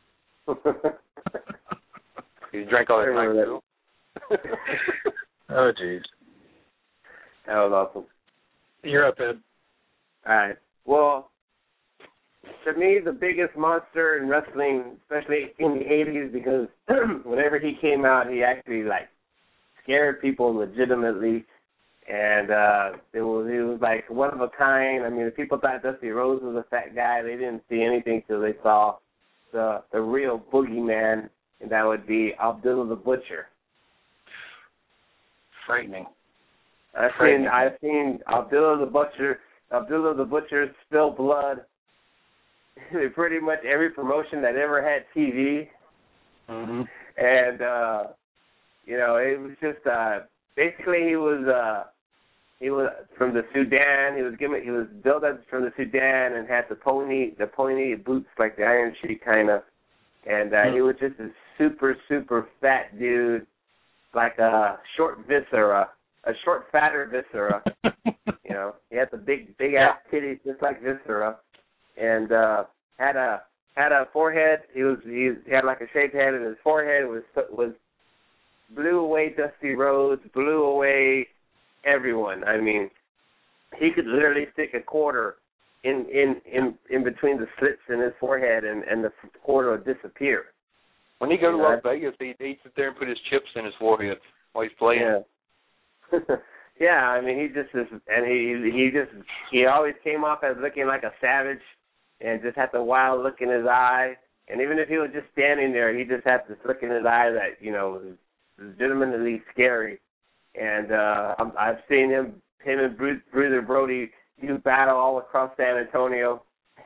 He drank all that night. Oh, jeez. That was awesome. You're up, Ed. All right. Well, to me, the biggest monster in wrestling, especially in the eighties, because whenever he came out, he actually, like, scared people legitimately. And uh, it was it was like one of a kind. I mean, if people thought Dusty Rhodes was a fat guy, they didn't see anything till they saw the the real boogeyman, and that would be Abdullah the Butcher. Frightening. I've seen I've seen Abdullah the Butcher Abdullah the Butcher spill blood in pretty much every promotion that ever had T V. Mm-hmm. And uh, You know, it was just uh, basically he was uh, he was from the Sudan. He was given he was built up from the Sudan and had the pony the pony boots like the Iron Sheik kind of, and uh, mm-hmm. he was just a super super fat dude, like a short viscera, a short fatter viscera. You know, he had the big big ass titties just like viscera, and uh, had a had a forehead. He was he had like a shaved head, and his forehead was was. blew away Dusty Rhodes, blew away everyone. I mean, he could literally stick a quarter in in, in, in between the slits in his forehead, and, and the quarter would disappear. When he go to Las Vegas, he'd, he'd sit there and put his chips in his forehead while he's playing. Yeah, yeah. I mean, he just is, and he he just he always came off as looking like a savage, and just had the wild look in his eye. And even if he was just standing there, he just had this look in his eye that, you know, was legitimately scary. And uh, I'm, I've seen him, him and Bruce, Bruiser Brody do battle all across San Antonio,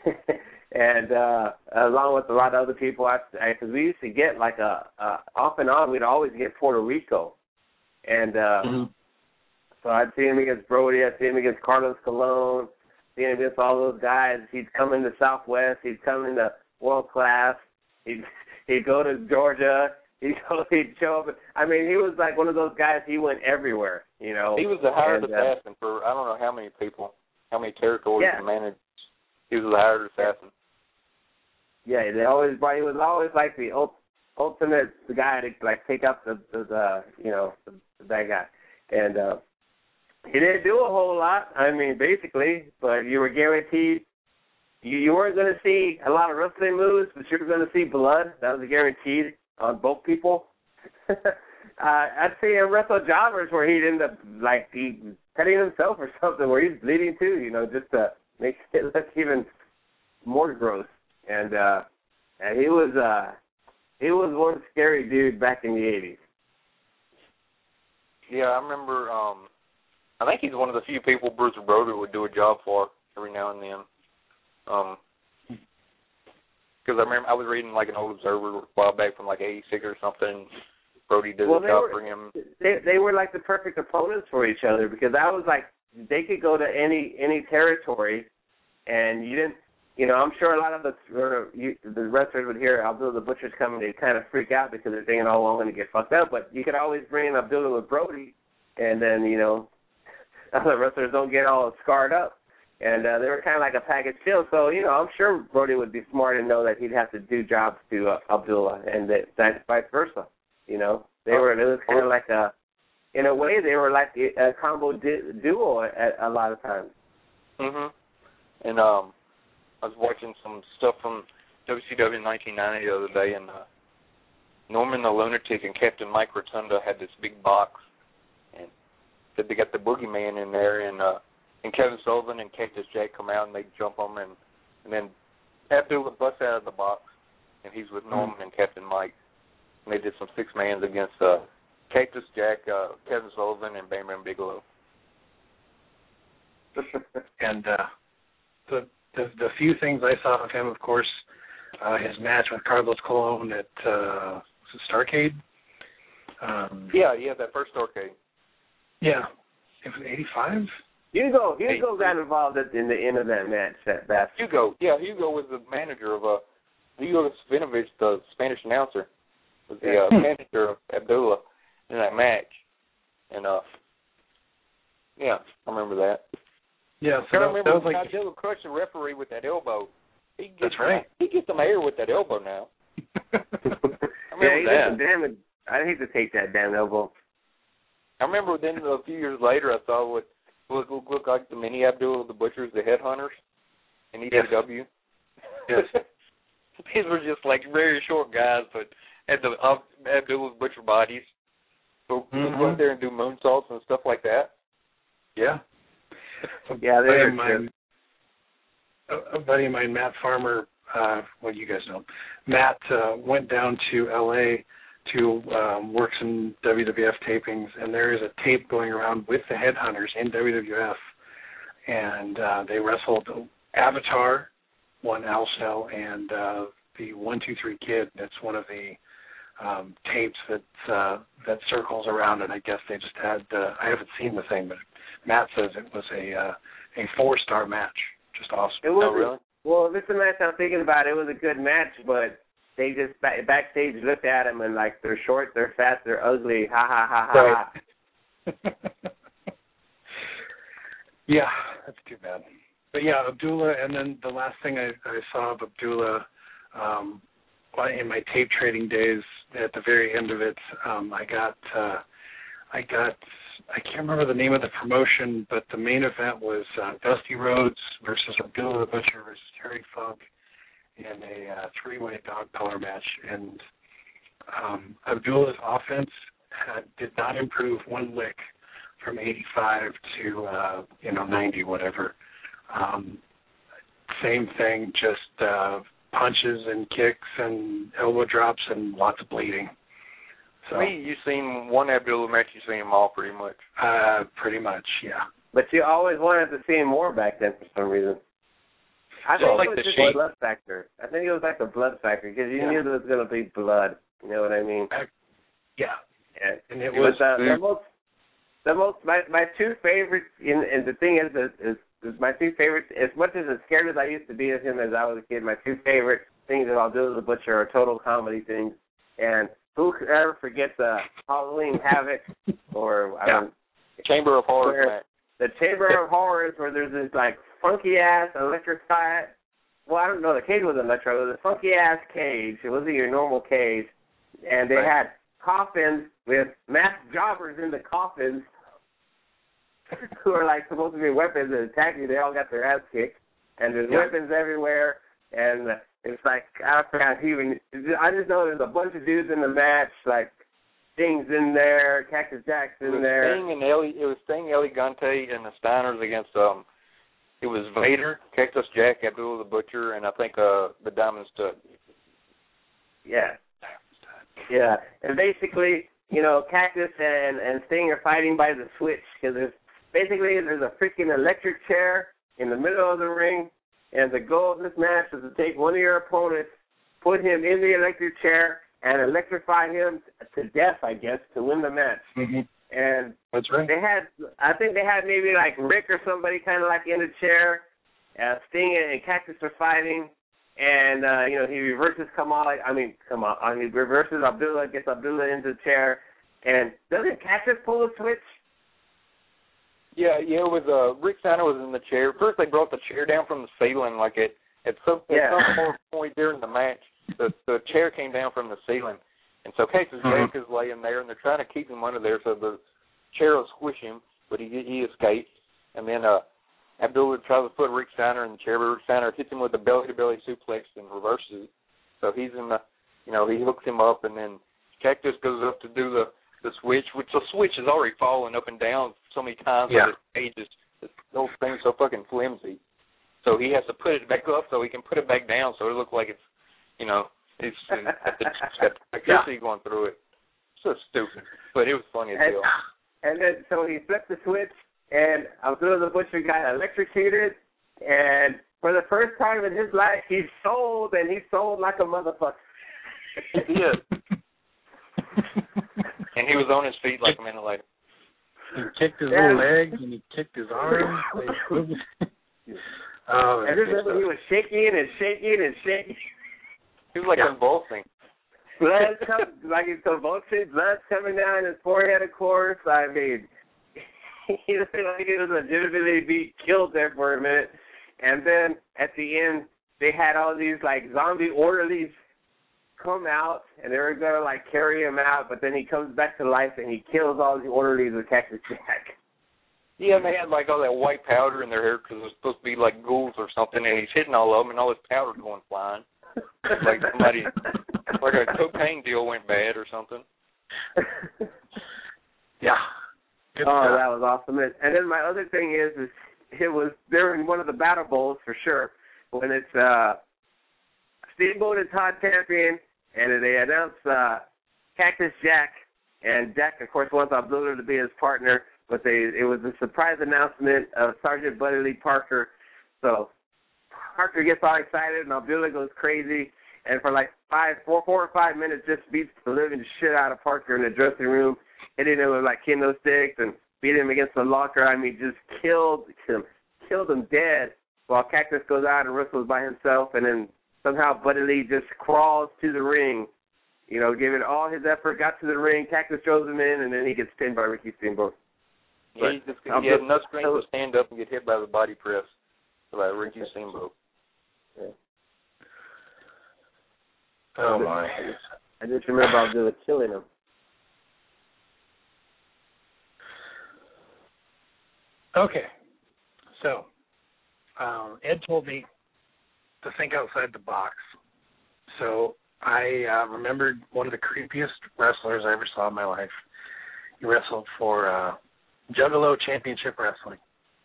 and uh, along with a lot of other people. Because we used to get like a, a off and on, we'd always get Puerto Rico, and uh, mm-hmm. so I'd see him against Brody, I'd see him against Carlos Colon, see him against all those guys. He'd come into Southwest, he'd come into World Class, he'd he'd go to Georgia. He'd, he'd show up. I mean, he was like one of those guys. He went everywhere, you know. He was the hired and, assassin uh, for I don't know how many people, how many territories yeah. he managed. He was the hired assassin. Yeah, they always. But he was always like the ultimate the guy to like take up the, the, the you know the, the bad guy, and uh, he didn't do a whole lot. I mean, basically, but you were guaranteed. You you weren't going to see a lot of wrestling moves, but you were going to see blood. That was guaranteed. On both people. uh, I'd see him wrestle jobbers where he'd end up like he cutting himself or something where he's bleeding too, you know, just to make it look even more gross. And uh, and he was uh, he was one scary dude back in the eighties. Yeah, I remember. Um, I think he's one of the few people Bruiser Brody would do a job for every now and then. Um, Because I remember I was reading like an old Observer a while back from like eighty-six or something. Brody did well, a job were, for him. They they were like the perfect opponents for each other because I was like they could go to any any territory, and you didn't. You know, I'm sure a lot of the or you, the wrestlers would hear Abdullah the Butcher's coming, they kind of freak out because they're thinking, oh, well, I'm going to get fucked up. But you could always bring in Abdullah with Brody, and then you know, other wrestlers don't get all scarred up. And uh, they were kind of like a package deal. So, you know, I'm sure Brody would be smart and know that he'd have to do jobs to uh, Abdullah and that, that vice versa. You know, they were, it was kind of like a, in a way, they were like a combo di- duo at a lot of times. hmm And um, I was watching some stuff from W C W in nineteen ninety the other day, and uh, Norman the Lunatic and Captain Mike Rotunda had this big box, and said they got the Boogeyman in there, and uh, And Kevin Sullivan and Cactus Jack come out and they jump him, and, and then Abdullah busts out of the box, and he's with Norman mm-hmm. and Captain Mike. And they did some six-mans against uh, Cactus Jack, uh, Kevin Sullivan, and Bam Bam Bigelow. and uh, the, the the few things I saw of him, of course, uh, his match with Carlos Colon at uh, was it Starrcade? Um, yeah, yeah, that first Starrcade. Yeah. It was eighty-five? Hugo, Hugo got involved at, in the end of that match. That bastard. Hugo, yeah, Hugo was the manager of uh, Hugo Spinovich, the Spanish announcer, was the uh, manager of Abdullah in that match, and uh, yeah, I remember that. Yeah, I so that, remember that was like Abdullah crushed the referee with that elbow. He gets, that's right. He gets some air with that elbow now. I remember yeah, he that. Damn it. I hate to take that damn elbow. I remember then a few years later, I saw what look look, look like the mini Abdullah the Butchers, the Headhunters, in E C W. Yes. yes. These were just like very short guys, but had the uh, Abdullah's Butcher bodies. So mm-hmm. go out there and do moonsaults and stuff like that. Yeah. yeah, they are. Mine, a buddy of mine, Matt Farmer, uh, well, you guys know, Matt uh, went down to L A to um, work some W W F tapings, and there is a tape going around with the Headhunters in W W F, and uh, they wrestled Avatar, one Al Snow, and uh, the one two three Kid. That's one of the um, tapes that uh, that circles around it. I guess they just had. Uh, I haven't seen the thing, but Matt says it was a uh, a four star match. Just awesome. It was oh, really? Well, if it's a match I'm thinking about, it was a good match, but they just back, backstage looked at him and like they're short, they're fast, they're ugly. Ha ha ha ha. Right. Yeah, that's too bad. But yeah, Abdullah, and then the last thing I, I saw of Abdullah um, in my tape trading days, at the very end of it, um, I got, uh, I got, I can't remember the name of the promotion, but the main event was uh, Dusty Rhodes versus Abdullah the Butcher versus Terry Funk in a uh, three-way dog collar match, and um, Abdullah's offense had, did not improve one lick from eighty-five to, uh, you know, ninety, whatever. Um, same thing, just uh, punches and kicks and elbow drops and lots of bleeding. So, I mean, you've seen one Abdullah match, you've seen them all pretty much. Uh, pretty much, yeah. But you always wanted to see him more back then for some reason. I Just think like it was the just Sheik. the blood factor. I think it was like the blood factor because you Yeah. knew there was going to be blood. You know what I mean? Yeah. And, And it but was the, the most, the most, my my two favorites. And, and the thing is, is, is, is my two favorites. As much as as scared as I used to be of him as I was a kid, my two favorite things that I'll do with the Butcher are total comedy things. And who could ever forget the Halloween Havoc or I Yeah. don't, Chamber of Horrors where- match. the Chamber of Horrors, where there's this like funky ass electrified. Well, I don't know. The cage was electro. It was a funky ass cage. It wasn't your normal cage, and they Right. had coffins with masked jobbers in the coffins who are like supposed to be weapons that attack you. They all got their ass kicked, and there's Yeah. weapons everywhere, and it's like I forgot who even. I just know there's a bunch of dudes in the match, like Sting's in there, Cactus Jack's It in was there. Sting and Eli, it was Sting, Eli Gante, and the Steiners against um, it was Vader, Cactus Jack, Abdullah the Butcher, and I think uh the Diamond Stud. Yeah. Yeah, and basically, you know, Cactus and, and Sting are fighting by the switch because there's basically there's a freaking electric chair in the middle of the ring, and the goal of this match is to take one of your opponents, put him in the electric chair, and electrify him to death, I guess, to win the match. Mm-hmm. And That's right. they had, I think they had maybe like Rick or somebody kind of like in the chair. Uh, Sting and Cactus are fighting. And, uh, you know, he reverses Kamal, I mean, come on, I mean, reverses Abdullah, gets Abdullah into the chair. And doesn't Cactus pull a switch? Yeah, yeah, it was uh Rick Steiner was in the chair. First they brought the chair down from the ceiling, like at at some Yeah. at some point during the match, the the chair came down from the ceiling, and so Cactus Mhm. Jack is laying there, and they're trying to keep him under there so the chair will squish him, but he he escapes, and then uh Abdullah tries to put Rick Steiner in the chair, but Rick Steiner hits him with a belly to belly suplex and reverses it, so he's in the, you know, he hooks him up, and then Cactus goes up to do the the switch, which the switch is already falling up and down so many times. Yeah. That it ages. The whole thing's so fucking flimsy. So he has to put it back up so he can put it back down so it looks like it's, you know, it's got the, got the electricity Yeah. going through it. So stupid. But it was funny as And, hell. and then, so he flipped the switch, and Abdullah the Butcher got electrocuted. And for the first time in his life, he sold, and he sold like a motherfucker. He did. And he was on his feet like a minute later. He kicked his Yeah. little legs and he kicked his arms. Oh, And this is when he was shaking and shaking and shaking. He was like Yeah. convulsing. Blood comes, like he's convulsing, blood's coming down his forehead, of course. I mean, he looked like he was legitimately be killed there for a minute. And then at the end, they had all these, like, zombie orderlies come out, and they were going to, like, carry him out, but then he comes back to life, and he kills all the orderlies with Cactus Jack. Yeah, and they had like all that white powder in their hair because it was supposed to be like ghouls or something, and he's hitting all of them, and all this powder going flying. Like somebody, like a cocaine deal went bad or something. Yeah. Good Oh, stuff. that was awesome. And and then my other thing is, is it was during one of the battle bowls for sure when it's uh, Steamboat and Todd Champion, and they announce uh, Cactus Jack, and Jack, of course, wants Abdullah to be his partner, but they it was a surprise announcement of Sergeant Buddy Lee Parker. So Parker gets all excited, and Abdullah goes crazy, and for like five, four, four or five minutes, just beats the living shit out of Parker in the dressing room, hitting him with like kendo sticks and beating him against the locker. I mean, just killed him, killed him dead. While Cactus goes out and wrestles by himself, and then somehow Buddy Lee just crawls to the ring, you know, giving all his effort, got to the ring, Cactus throws him in, and then he gets pinned by Ricky Steamboat. Yeah, he, just, he had enough strength to stand up and get hit by the body press by Ricky Steamboat. Yeah. Oh, my. I just remember Godzilla killing him. Okay. So, um, Ed told me to think outside the box. So I uh, remembered one of the creepiest wrestlers I ever saw in my life. He wrestled for uh, Juggalo Championship Wrestling.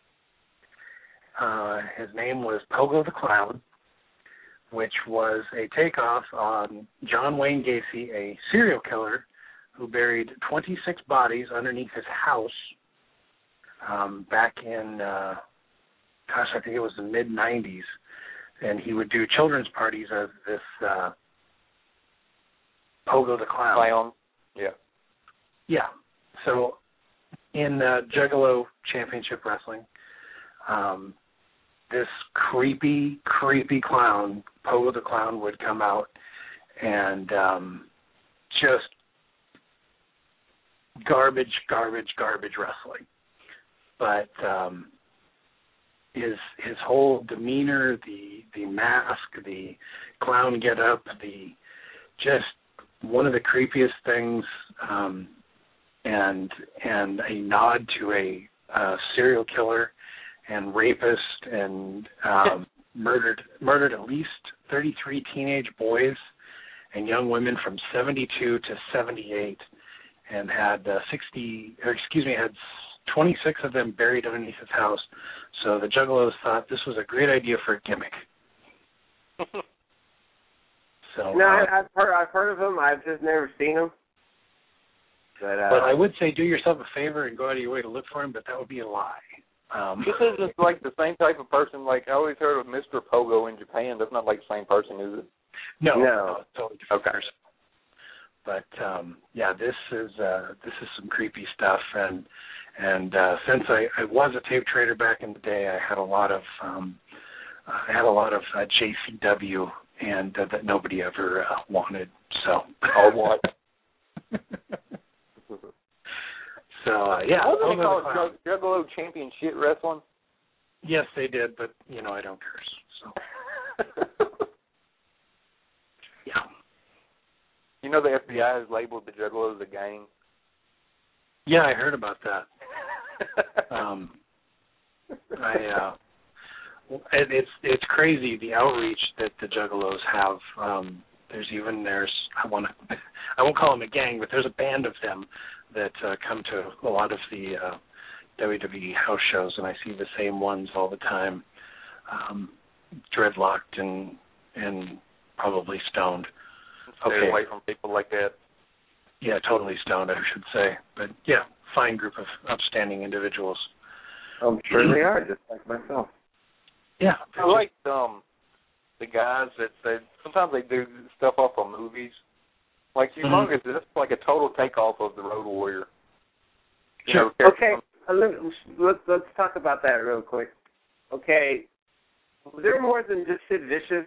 Uh, his name was Pogo the Clown, which was a takeoff on John Wayne Gacy, a serial killer who buried twenty-six bodies underneath his house um, back in, uh, gosh, I think it was the mid nineties. And he would do children's parties as this uh, Pogo the Clown. Clown, yeah. Yeah. So in uh, Juggalo Championship Wrestling, um, this creepy, creepy clown, Pogo the Clown, would come out and um, just garbage, garbage, garbage wrestling. But um, his his whole demeanor, the the mask, the clown getup, the just one of the creepiest things, um, and and a nod to a uh, serial killer and rapist and um, murdered murdered at least thirty-three teenage boys and young women from seventy-two to seventy-eight, and had uh, sixty or excuse me had twenty-six of them buried underneath his house. So the Juggalos thought this was a great idea for a gimmick. So no, uh, I've heard I've heard of him. I've just never seen him. But, uh, but I would say do yourself a favor and go out of your way to look for him, but that would be a lie. Um, this isn't like the same type of person. Like I always heard of Mister Pogo in Japan. That's not like the same person, is it? No, no, no it's totally different okay. person. But um, yeah, this is uh, this is some creepy stuff, and and uh, since I, I was a tape trader back in the day, I had a lot of um, I had a lot of uh, J C W, and uh, that nobody ever uh, wanted. So oh what? So uh, yeah, wasn't it called Jug- Juggalo Championship Wrestling? Yes, they did, but you know I don't curse. So yeah. You know the F B I has labeled the Juggalos a gang. Yeah, I heard about that. um, I uh, it, it's it's crazy the outreach that the Juggalos have. Um, there's even there's I want to I won't call them a gang, but there's a band of them that uh, come to a lot of the uh, W W E house shows, and I see the same ones all the time, um, dreadlocked and and probably stoned. Stay okay. away from people like that. Yeah, totally stoned, I should say. But yeah, fine group of upstanding individuals. I'm sure they are, just like myself. Yeah. I like um the guys that they sometimes they do stuff off of movies. Like Humongous, mm-hmm. That's like a total takeoff of the Road Warrior. You sure. know, okay, uh, let's let's talk about that real quick. Okay, was there more than just Sid Vicious?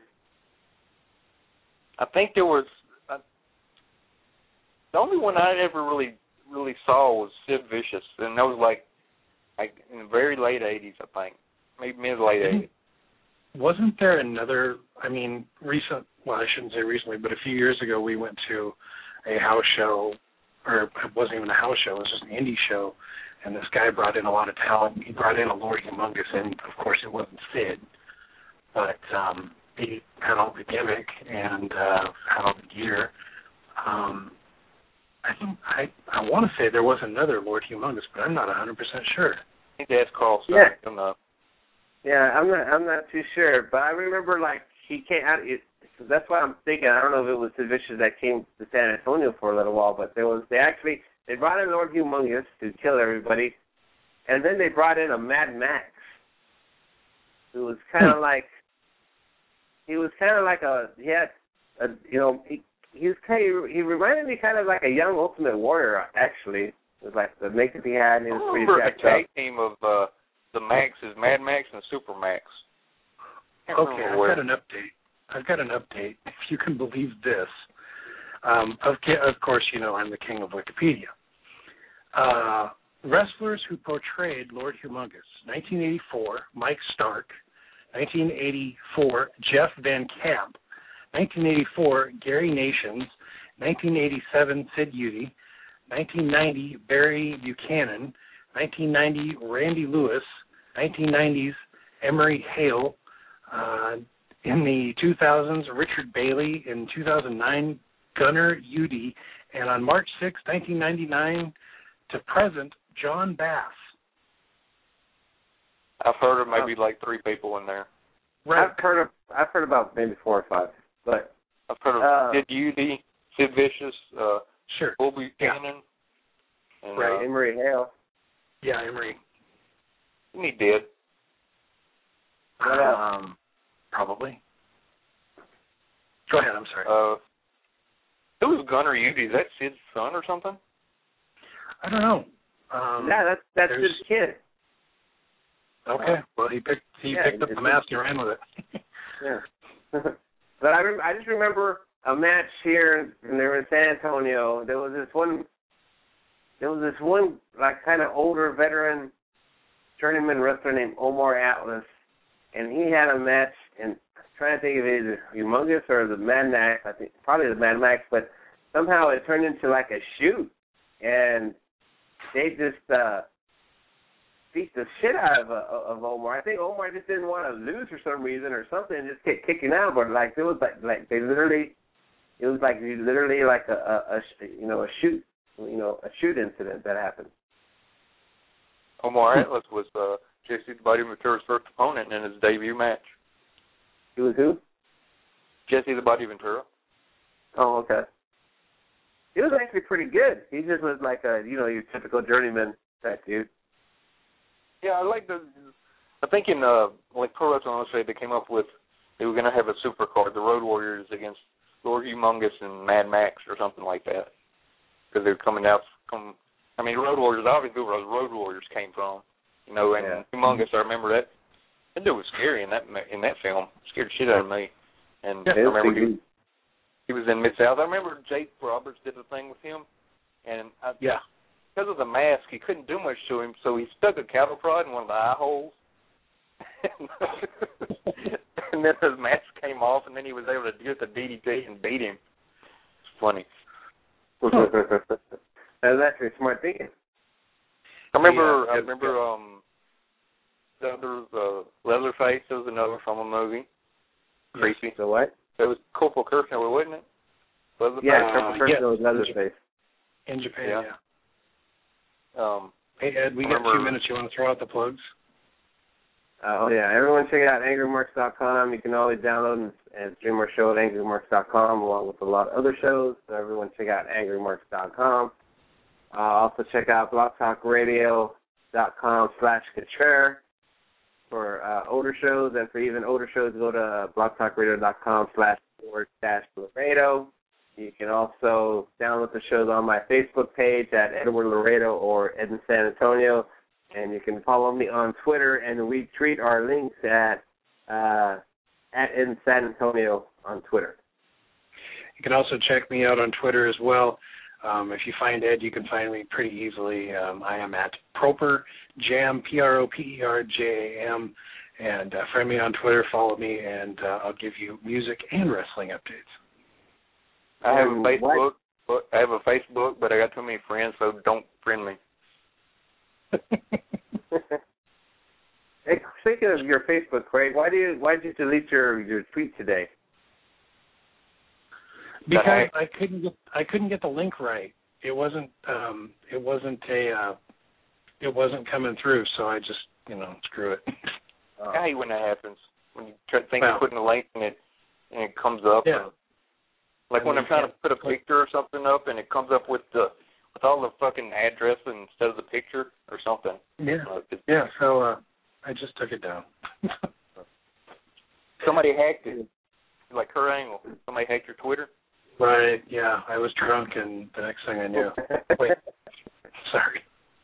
I think there was uh, the only one I ever really really saw was Sid Vicious, and that was like like in the very late eighties, I think, maybe mid late eighties. Wasn't there another? I mean, recent. Well, I shouldn't say recently, but a few years ago, we went to a house show, or it wasn't even a house show; it was just an indie show, and this guy brought in a lot of talent. He brought in a Lord Humongous, and of course, it wasn't Sid, but um, he had all the gimmick and uh, had all the gear. Um, I think I I want to say there was another Lord Humongous, but I'm not one hundred percent sure. I think that's Carl Yeah. Stone. Uh, Yeah, I'm not I'm not too sure, but I remember like he came out. It, that's why I'm thinking. I don't know if it was Sid Vicious that came to San Antonio for a little while, but there was they actually they brought in Lord Humongous to kill everybody, and then they brought in a Mad Max, who was kind of like he was kind of like a he had uh, you know, he he was kind of, he reminded me kind of like a young Ultimate Warrior, actually. It was like the makeup he had. And he was I pretty remember the jacked up. tag team of uh, the Maxes, Mad Max and Super Max. Can't Okay, remember I've where. got an update. I've got an update, if you can believe this. Um, of, of course, you know I'm the king of Wikipedia. Uh, wrestlers who portrayed Lord Humongous: nineteen eighty-four, Mike Stark; nineteen eighty-four, Jeff Van Camp; nineteen eighty-four, Gary Nations; nineteen eighty-seven, Sid Udy; nineteen ninety, Barry Buchanan; nineteen ninety, Randy Lewis; nineteen nineties, Emery Hale; uh, in the two thousands, Richard Bailey; in two thousand nine, Gunnar Udy; and on March sixth, nineteen ninety-nine to present, John Bass. I've heard of maybe like three people in there. Right. I've heard of I've heard about maybe four or five, but I've heard of uh, Sid Udy, Sid Vicious, uh, Sure. Bull Buchanan, yeah. and right, uh, Emery Hale. Yeah, Emery. isn't he dead? What else? Um, probably. Go ahead, I'm sorry. Uh, who was Gunnar Udy? Is that Sid's son or something? I don't know. Um, yeah, that's that's there's- his kid. Okay. Well, he picked he Yeah, picked up it's- the mask and ran with it. Yeah. But I rem- I just remember a match here, and they were in San Antonio. There was this one. There was this one like kind of older veteran journeyman wrestler named Omar Atlas, and he had a match. And I'm trying to think of it, either Humongous or the Mad Max. I think probably the Mad Max, but somehow it turned into like a shoot, and they just uh, beat the shit out of uh, of Omar. I think Omar just didn't want to lose for some reason or something, and just kept kicking out. But like it was like like they literally, it was like literally like a, a, a you know a shoot you know a shoot incident that happened. Omar Atlas was uh, Jesse the Body Ventura's first opponent in his debut match. He was who? Jesse the Body Ventura. Oh, okay. He was actually pretty good. He just was like a you know your typical journeyman type dude. Yeah, I like the. I think in uh, like Pro Wrestling Illustrated, they came up with they were going to have a super card, the Road Warriors against Lord Humongous and Mad Max or something like that, because they were coming out. Come, I mean, Road Warriors obviously where those Road Warriors came from, you know. And Yeah. Humongous, I remember that. That dude was scary in that in that film. It scared the shit out of me. And Yeah, I remember he, he, he was in Mid South. I remember Jake Roberts did a thing with him, and I, Yeah. because of the mask, he couldn't do much to him, so he stuck a cattle prod in one of the eye holes. And then his mask came off, and then he was able to get the D D T and beat him. It's funny. That's actually smart thinking. I remember, Yeah, I remember, um, the other, uh, Leatherface, there was another from a movie. Creepy. So what? It was Corporal Kirchner, wasn't it? Leatherface? Yeah, Uh, Triple Person yeah. was Leatherface. In Japan, Yeah. yeah. Um, Hey, Ed, we got Remember- two minutes. You want to throw out the plugs? Uh, oh yeah, everyone check it out angry marks dot com. You can always download and, and stream our show at angry marks dot com along with a lot of other shows. So everyone check out angry marks dot com. Uh, also check out blog talk radio dot com slash Couture for uh, older shows, and for even older shows, go to blog talk radio dot com slash forward dash Laredo. You can also download the shows on my Facebook page at Edward Laredo or Ed in San Antonio. And you can follow me on Twitter and retweet our links at uh, at in San Antonio on Twitter. You can also check me out on Twitter as well. Um, if you find Ed, you can find me pretty easily. Um, I am at Proper Jam, P R O P E R J A M. And uh, friend me on Twitter, follow me, and uh, I'll give you music and wrestling updates. I have a Um, Facebook. But I have a Facebook, but I got too many friends, so don't friend me. Hey, speaking of your Facebook, Craig, why do you why did you delete your, your tweet today? Because I couldn't get I couldn't get the link right. It wasn't um, it wasn't a uh, it wasn't coming through. So I just you know screw it. Oh. I hate when that happens. When you try to think Well, you're putting a link and it and it comes up. Yeah. And, like when I'm trying to put a picture or something up and it comes up with the with all the fucking address instead of the picture or something. Yeah. Uh, it's- Yeah. So uh, I just took it down. somebody hacked it. like Kurt Angle. Somebody hacked your Twitter. Right. Yeah, I was drunk, and the next thing I knew, wait, sorry.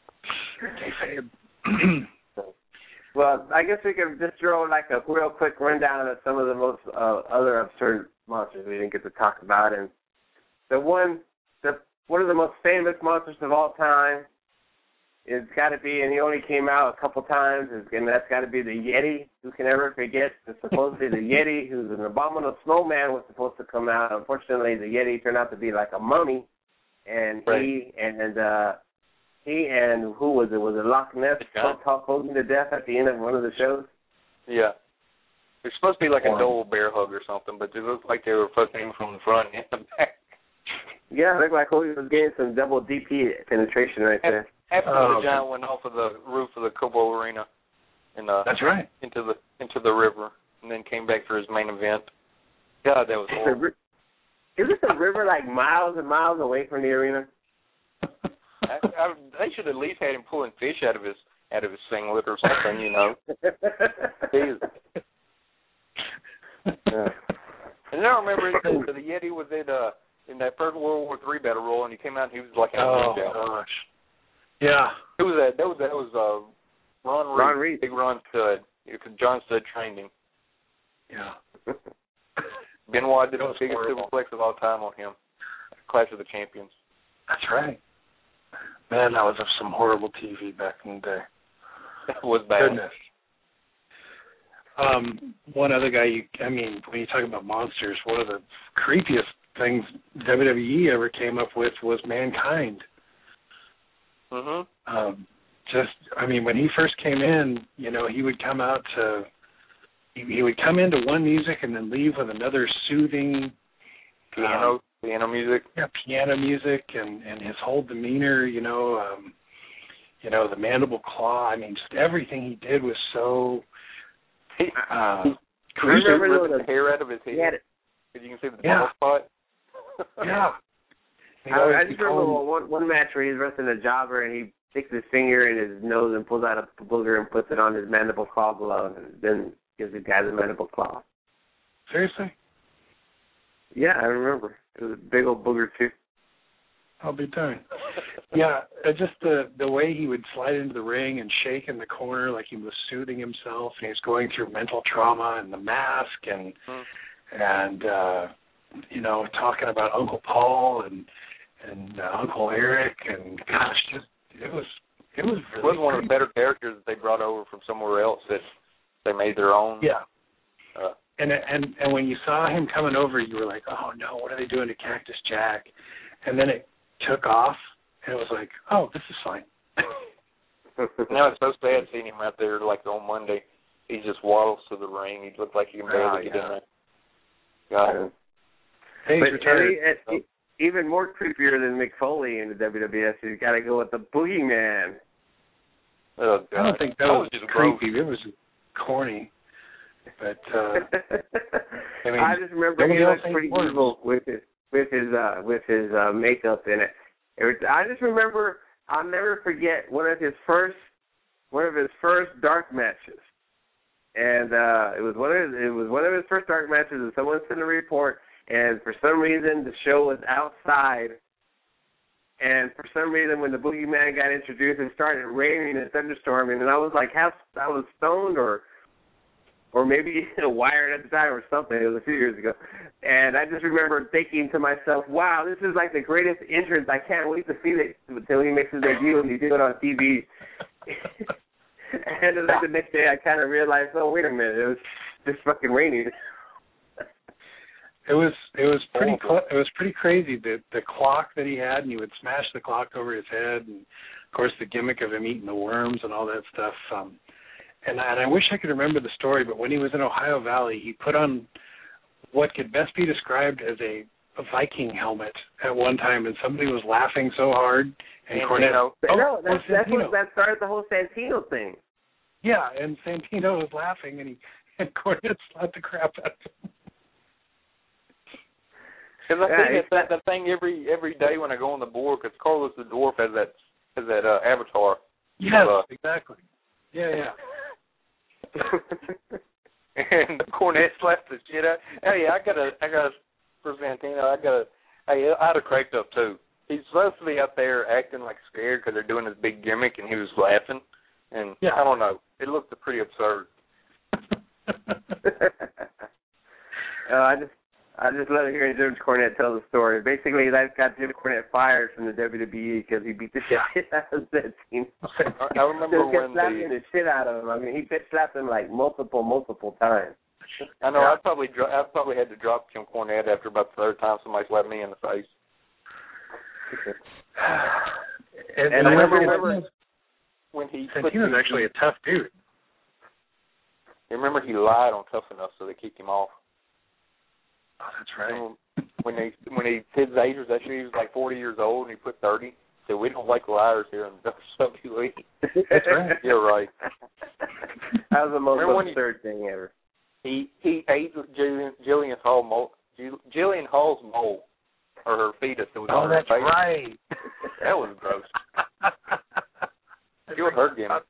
Well, I guess we could just throw like a real quick rundown of some of the most uh, other absurd monsters we didn't get to talk about, and the one, the one of the most famous monsters of all time, it's got to be, and he only came out a couple times, and that's got to be the Yeti. Who can ever forget? It's supposedly the Yeti, who's an abominable snowman, was supposed to come out. Unfortunately, the Yeti turned out to be like a mummy, and right. he and uh, he and who was it? Was it Loch Ness? Hulk Hogan to death at the end of one of the shows. Yeah, it's supposed to be like a double bear hug or something, but it looked like they were fucking him from the front and the back. Yeah, it looked like Hogan was getting some double D P penetration right there. After oh, the giant went off of the roof of the Cobo Arena, and uh, that's right, into the into the river, and then came back for his main event. God, that was horrible. Isn't the river like miles and miles away from the arena? I, I, they should at least had him pulling fish out of his out of his singlet or something, you know. Yeah. And I remember the, the Yeti was in uh in that first World War Three battle royal, and he came out and he was like, oh gosh, yeah. Who was that? That was that was uh, Ron Reed, Ron Reed, big Ron Stud. John Studd trained him. Yeah. Benoit did the biggest superplex of all time on him. Clash of the Champions. That's right. Man, that was some horrible T V back in the day. That was bad. Goodness. Um, one other guy, you, I mean, when you talk about monsters, one of the creepiest things W W E ever came up with was Mankind. Mm-hmm. Um, just, I mean, when he first came in, you know, he would come out to, he, he would come into one music and then leave with another soothing piano, um, piano music. Yeah, piano music, and, and his whole demeanor, you know, um, you know, the mandible claw. I mean, just everything he did was so. Uh, Can you remember the, the hair out of his head? Because you can see the yeah. bald spot. Yeah. I, I just remember one, one match where he's wrestling a jobber and he sticks his finger in his nose and pulls out a booger and puts it on his mandible claw glove and then gives the guy the mandible claw. Seriously? Yeah, I remember. It was a big old booger too. I'll be darned. Yeah, just the the way he would slide into the ring and shake in the corner like he was soothing himself, and he was going through mental trauma and the mask and mm. and uh, you know, talking about Uncle Paul and and uh, Uncle Eric, and gosh, just it was it was really it was one of the better characters that they brought over from somewhere else that they made their own. Yeah. Uh, and and and when you saw him coming over, you were like, oh no, what are they doing to Cactus Jack? And then it took off, and it was like, oh, this is fine. Now it's so sad seeing him out there like on Monday. He just waddles to the ring. He looks like he can barely oh, get yeah. in there. God. Hey, but he's retired. He, he, even more creepier than Mick Foley in the W W F, you got to go with the Boogeyman. Oh, God. I don't think that, that was, was just creepy. Gross. It was corny. But uh, I mean, I just remember he looked pretty evil with his with his uh, with his uh, makeup in it. it was, I just remember I'll never forget one of his first one of his first dark matches, and uh, it was one of his, it was one of his first dark matches. And someone sent a report, and for some reason the show was outside. And for some reason, when the Boogeyman got introduced, it started raining and thunderstorming, and I was like, half I was stoned or. Or maybe you know, wired at the time or something. It was a few years ago. And I just remember thinking to myself, wow, this is like the greatest entrance. I can't wait to see it until he makes his debut and he did it on T V. And then the next day I kind of realized, oh, wait a minute, it was just fucking raining. It was it was pretty cl- it was pretty crazy, the the clock that he had, and he would smash the clock over his head, and of course the gimmick of him eating the worms and all that stuff. Um, And I, and I wish I could remember the story, but when he was in Ohio Valley, he put on what could best be described as a, a Viking helmet at one time, and somebody was laughing so hard. And Cornette, oh, no, that's, that's Santino. what that started the whole Santino thing. Yeah, and Santino was laughing, and he and Cornette slapped the crap out of him. Because I yeah, think it's that, that thing every every day when I go on the board, because Carlos the Dwarf has that has that uh, avatar. Yes, uh, exactly. Yeah, yeah. and Cornette slapped the shit out. Hey, I got a, I got a, for Santino, I got a, hey, I'd have cracked up too. He's supposed to be out there acting like scared because they're doing this big gimmick, and he was laughing. And yeah. I don't know, it looked pretty absurd. uh, I just, I just love hearing Jim Cornette tell the story. Basically, that got Jim Cornette fired from the W W E because he beat the shit out of Santino. I remember just when slapping the, the shit out of him. I mean, he bitch slapped him like multiple, multiple times. I know. I probably, I probably had to drop Jim Cornette after about the third time somebody slapped me in the face. and, and, and I remember, remember when he Santino's actually a tough dude. Remember, he lied on Tough Enough, so they kicked him off. Oh, that's right. When they when he his age was actually he was like forty years old, and he put thirty. So we don't like liars here in the W W E. That's right. You're right. That was the most Remember absurd he, thing ever. He he ate Jillian, Jillian Hall mole, Jillian Hall's mole or her fetus. That was oh, on her that's face. right. That was gross. You were her gimmick.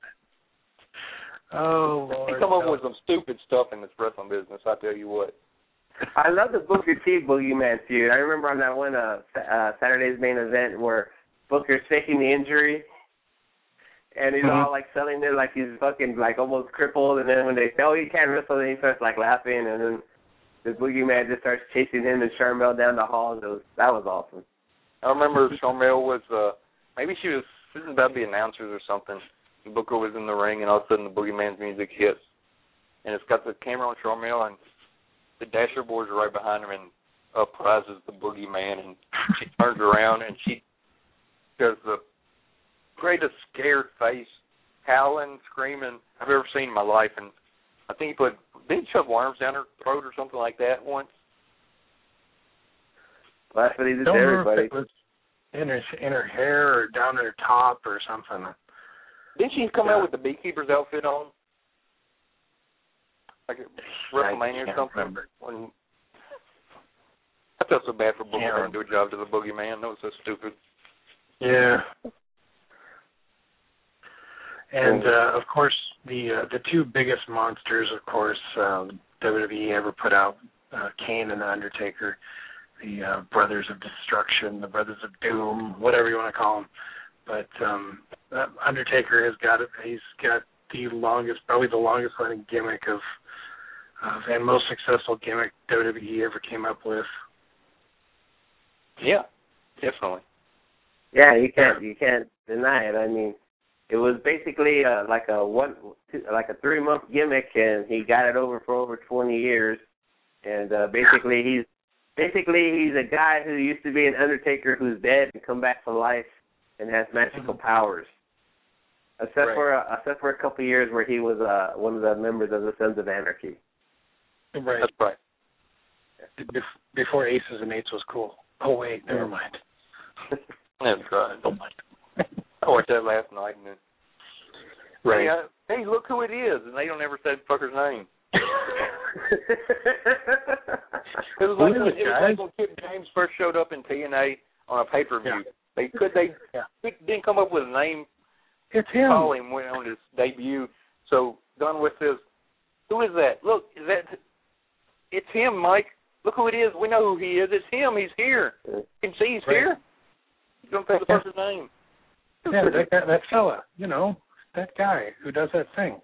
Oh Lord. He come up with some stupid stuff in this wrestling business. I tell you what. I love the Booker T Boogeyman feud. I remember on that one uh, uh, Saturday's main event where Booker's faking the injury, and he's mm-hmm. all like selling it like he's fucking like almost crippled, and then when they say, oh, he can't wrestle, then he starts like laughing, and then the Boogeyman just starts chasing him and Sharmell down the halls. It was, that was awesome. I remember Sharmell was uh, maybe she was sitting about the announcers or something. Booker was in the ring, and all of a sudden the Boogeyman's music hits, and it's got the camera on Sharmell, and the Dasher boys are right behind him, and up rises the Boogeyman, and she turns around, and she does the greatest scared face, howling, screaming I've ever seen in my life, and I think he put, didn't he shove worms down her throat or something like that once? Well, that's what he did Don't to know everybody. if it was in her, in her hair or down her top or something. Didn't she come yeah. out with the beekeeper's outfit on? Like at WrestleMania or something? Remember. When I felt so bad for Booker Yeah. trying to do a job to the Boogeyman. That was so stupid. Yeah. And uh, of course, the uh, the two biggest monsters, of course, um, W W E ever put out, uh, Kane and the Undertaker, the uh, Brothers of Destruction, the Brothers of Doom, whatever you want to call them. But um, uh, Undertaker has got he's got the longest, probably the longest running gimmick of, of and most successful gimmick W W E ever came up with. Yeah, definitely. Yeah, you can't you can't deny it. I mean, it was basically uh, like a one two, like a three month gimmick, and he got it over for over twenty years. And uh, basically, he's basically he's a guy who used to be an Undertaker who's dead and come back to life and has magical mm-hmm. powers. Except right. for uh, except for a couple of years where he was uh, one of the members of the Sons of Anarchy. Right. That's right. Before Aces and Eights was cool. Oh wait, never mind. That's right. Oh my. I watched that last night, and then right. Hey, uh, hey, look who it is, and they don't ever say the fucker's name. It was like when, it was like when Kip James first showed up in T N A on a pay per view. Yeah. They could they yeah. didn't come up with a name. It's him. Call him went on his debut. So Don West says, "Who is that? Look, is that? It's him, Mike. Look who it is. We know who he is. It's him. He's here. You can see he's right. here. You don't say the yeah. person's name." Yeah, that, that that fella, you know, that guy who does that thing.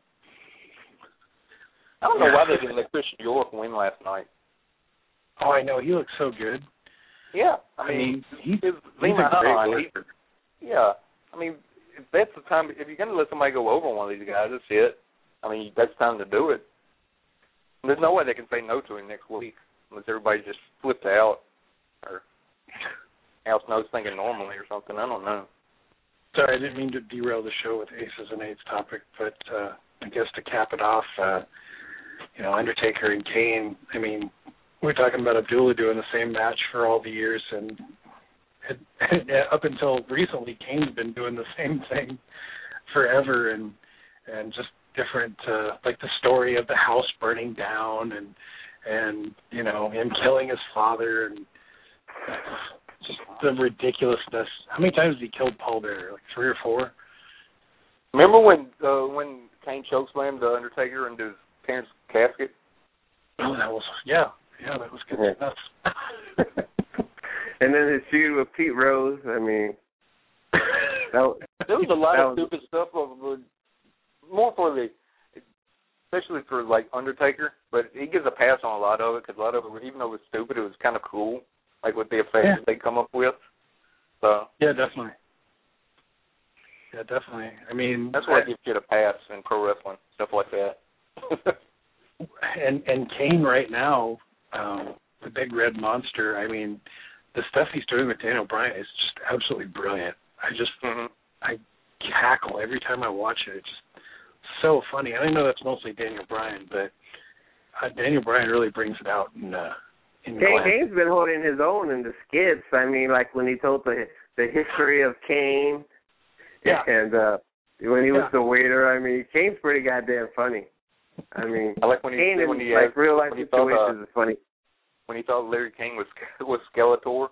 I don't know why they didn't let Christian York win last night. Oh, I know. He looks so good. Yeah. I, I mean, mean he, he's, he's a great worker. Yeah. I mean, if that's the time, if you're going to let somebody go over on one of these guys, that's it. I mean, that's time to do it. And there's no way they can say no to him next week unless everybody just flips out or else knows thinking normally or something. I don't know. Sorry, I didn't mean to derail the show with Aces and Eights topic, but uh, I guess to cap it off, uh, you know, Undertaker and Kane, I mean, we're talking about Abdullah doing the same match for all the years, and it, up until recently, Kane's been doing the same thing forever, and and just different, uh, like the story of the house burning down, and and you know him killing his father, and just the ridiculousness. How many times did he kill Paul Bearer? Like three or four? Remember when uh, when Kane chokeslammed the Undertaker into his parents' casket? Oh, that was yeah, yeah, that was good Yeah. stuff. And then his feud with Pete Rose. I mean, that, there was a lot that of was, stupid stuff of more for the, especially for like Undertaker. But he gives a pass on a lot of it because a lot of it, even though it was stupid, it was kind of cool, like with the effects Yeah. that they come up with. So yeah, definitely. Yeah, definitely. I mean, that's why I give shit a pass in pro wrestling, stuff like that. and and Kane right now, um, the big red monster. I mean, the stuff he's doing with Daniel Bryan is just absolutely brilliant. I just mm-hmm. I cackle every time I watch it. It's just so funny. And I know that's mostly Daniel Bryan, but uh, Daniel Bryan really brings it out in uh, in Kane, Glenn. Kane's been holding his own in the skits. I mean, like when he told the the history of Kane, Yeah. and uh, when he was Yeah. the waiter. I mean, Kane's pretty goddamn funny. I mean, I like when he Kane when in he like asked, real life when he thought, situations uh, is funny. when he thought Larry King was was Skeletor.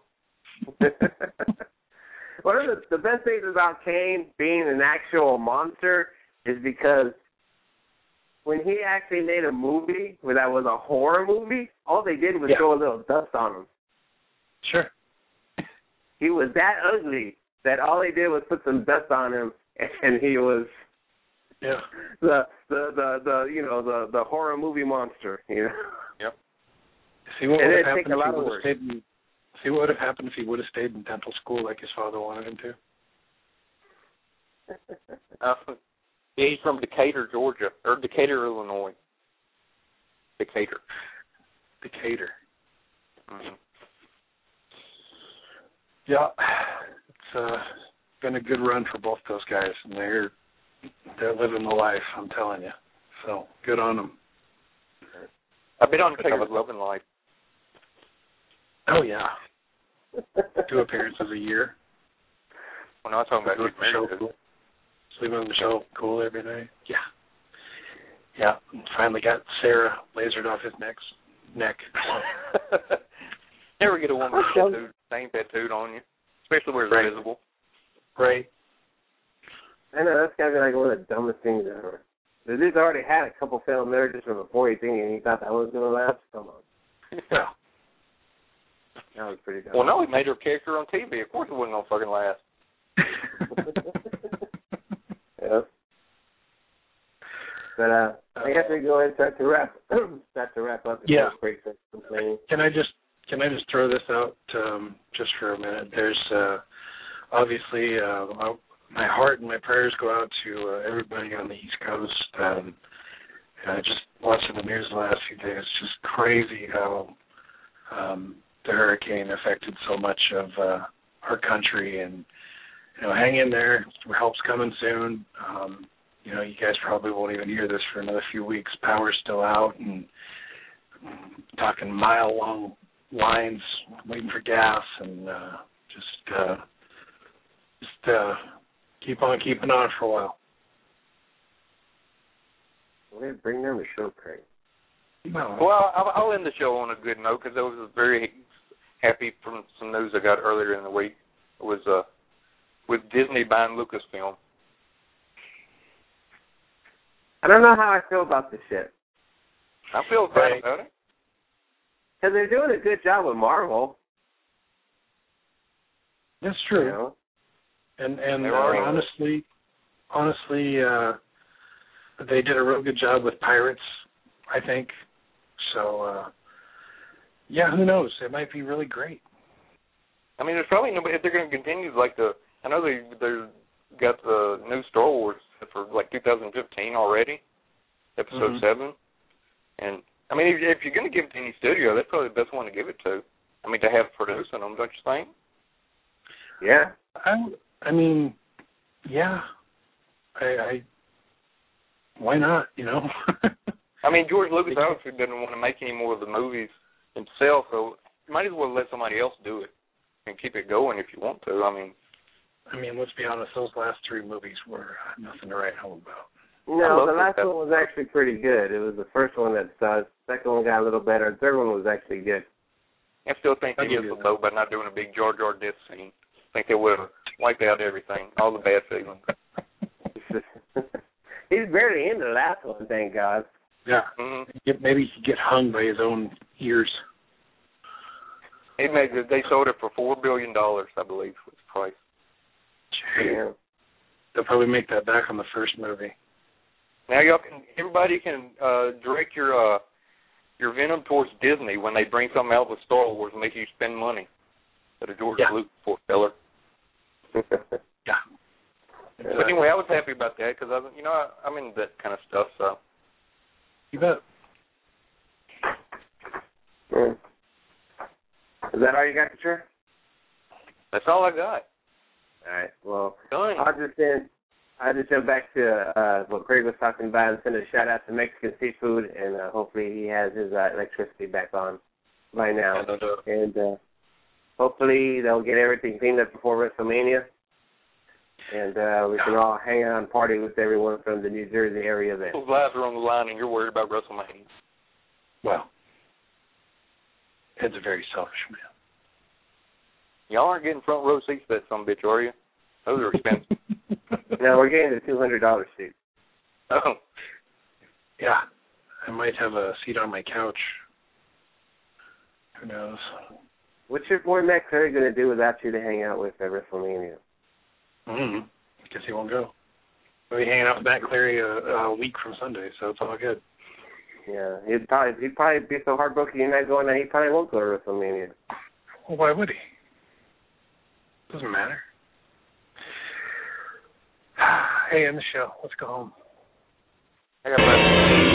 One of the, the best things about Kane being an actual monster is because when he actually made a movie where that was a horror movie, all they did was Yeah. throw a little dust on him. Sure. He was that ugly that all they did was put some dust on him, and he was Yeah. the the the, the you know the, the horror movie monster. You know. Yep. See what And would it'd have take happened a if lot he of would have work. stayed in See what would have happened if he would have stayed in dental school like his father wanted him to. Uh, yeah, he's from Decatur, Georgia, or Decatur, Illinois. Decatur. Decatur. Mm-hmm. Yeah, it's uh, been a good run for both those guys, and they're they're living the life. I'm telling you. So good on them. I've been on Decatur's loving life. Oh yeah, two appearances a year. When I was talking about Sleeping on the show, cool. Sleeping on the show, cool every night. Yeah, yeah. Finally got Sarah lasered off his neck. Neck. Never get a woman tattooed, name tattooed on you, especially where it's Right. visible. Right. I know, that's gotta be like one of the dumbest things ever. The dude's already had a couple failed marriages from before he thinking and he thought that was gonna last. Come on. Yeah. That was pretty dumb. Well, no, he made her character on T V. Of course it wasn't gonna fucking last. Yeah. But uh, I guess we go ahead and start to wrap start to wrap up. Yeah. Break for complaining. Can I just can I just throw this out um, just for a minute? There's uh, obviously uh, my heart and my prayers go out to uh, everybody on the East Coast. Um, uh, just watching the news the last few days, it's just crazy how um, the hurricane affected so much of uh, our country. And you know, hang in there. Help's coming soon. Um, you know, you guys probably won't even hear this for another few weeks. Power's still out, and um, talking mile-long lines waiting for gas, and uh, just uh, just uh, keep on keeping on for a while. We're gonna bring them a show, Craig. Well, Well, I'll, I'll end the show on a good note because I was very happy from some news I got earlier in the week. It was uh, with Disney buying Lucasfilm. I don't know how I feel about this shit. I feel bad Right. about it. Because they're doing a good job with Marvel. that's You true. know? And and They uh, are. honestly, honestly, uh, they did a real good job with Pirates, I think. So, uh, yeah, who knows? It might be really great. I mean, there's probably nobody if they're going to continue like the. I know they they got the new Star Wars for like two thousand fifteen already, episode Mhm. seven, and I mean, if, if you're going to give it to any studio, that's probably the best one to give it to. I mean, to have producing them, don't you think? Yeah. I, I mean, yeah. I, I why not? You know. I mean, George Lucas obviously doesn't want to make any more of the movies himself, so you might as well let somebody else do it and keep it going if you want to. I mean, I mean, let's be honest. Those last three movies were nothing to write home about. I No, love the last that. one was actually pretty good. It was the first one that sucked. Second one got a little better. The third one was actually good. I still think they I'll give missed you it, that. though, by not doing a big Jar Jar death scene. I think they would have wiped out everything, all the bad feelings. He's barely in the last one, thank God. Yeah. Mm-hmm. Maybe he could get hung by his own ears. It made it, they sold it for four billion dollars, I believe, was the price. Yeah. They'll probably make that back on the first movie. Now y'all can, everybody can uh, direct your uh, your venom towards Disney when they bring something out with Star Wars and make you spend money. At a George Yeah. Lucas poor fella. Yeah. But anyway, I was happy about that because I, you know, I, I'm into that kind of stuff. So. You bet. Yeah. Is that all you got, Couture? That's all I got. All right. Well, Done. I'll just send. I just jump back to uh, what Craig was talking about and send a shout out to Mexican Seafood, and uh, hopefully he has his uh, electricity back on by now, Yeah, no doubt. and uh, hopefully they'll get everything cleaned up before WrestleMania, and uh, we can all hang out and party with everyone from the New Jersey area then. Those lives are on the line, and you're worried about WrestleMania. Well, Ed's a very selfish man. Y'all aren't getting front row seats for that some bitch, are you? Those are expensive. No, we're getting the two hundred dollars seat. Oh. Yeah. I might have a seat on my couch. Who knows? What's your boy Matt Clary going to do without you to hang out with at WrestleMania? Mm-hmm. Guess he won't go. We'll be hanging out with Matt Clary a, a week from Sunday, so it's all good. Yeah, he'd probably he'd probably be so heartbroken you're not going that he probably won't go to WrestleMania. Well, why would he? Doesn't matter. Hey, end the show. Let's go home. I got my...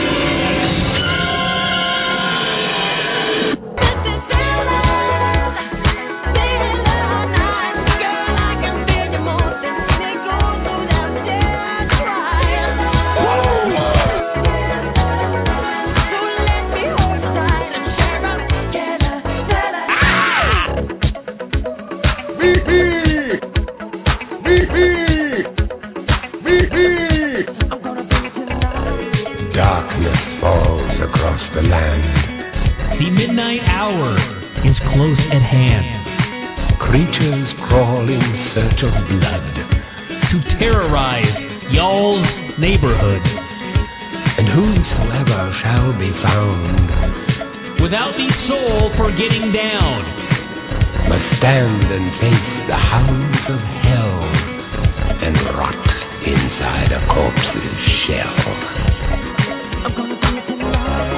Darkness falls across the land. The midnight hour is close at hand. Creatures crawl in search of blood to terrorize y'all's neighborhood. And whosoever shall be found without the soul for getting down must stand and face the hounds of hell and rot inside a corpse's shell. I'm gonna do it tonight.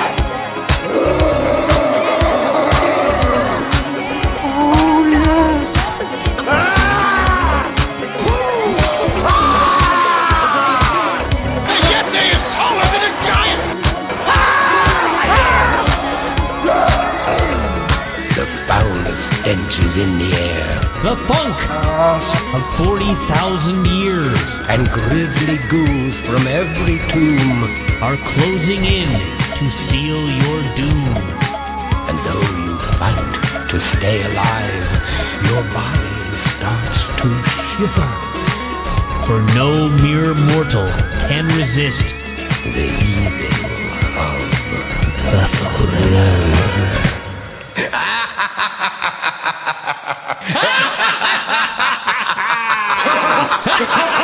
Oh, yes. The foulest stench is in the air. the funk of forty thousand years. And grisly ghouls from every tomb are closing in to seal your doom. And though you fight to stay alive, your body starts to shiver. For no mere mortal can resist the evil of the thriller. Ha ha ha ha!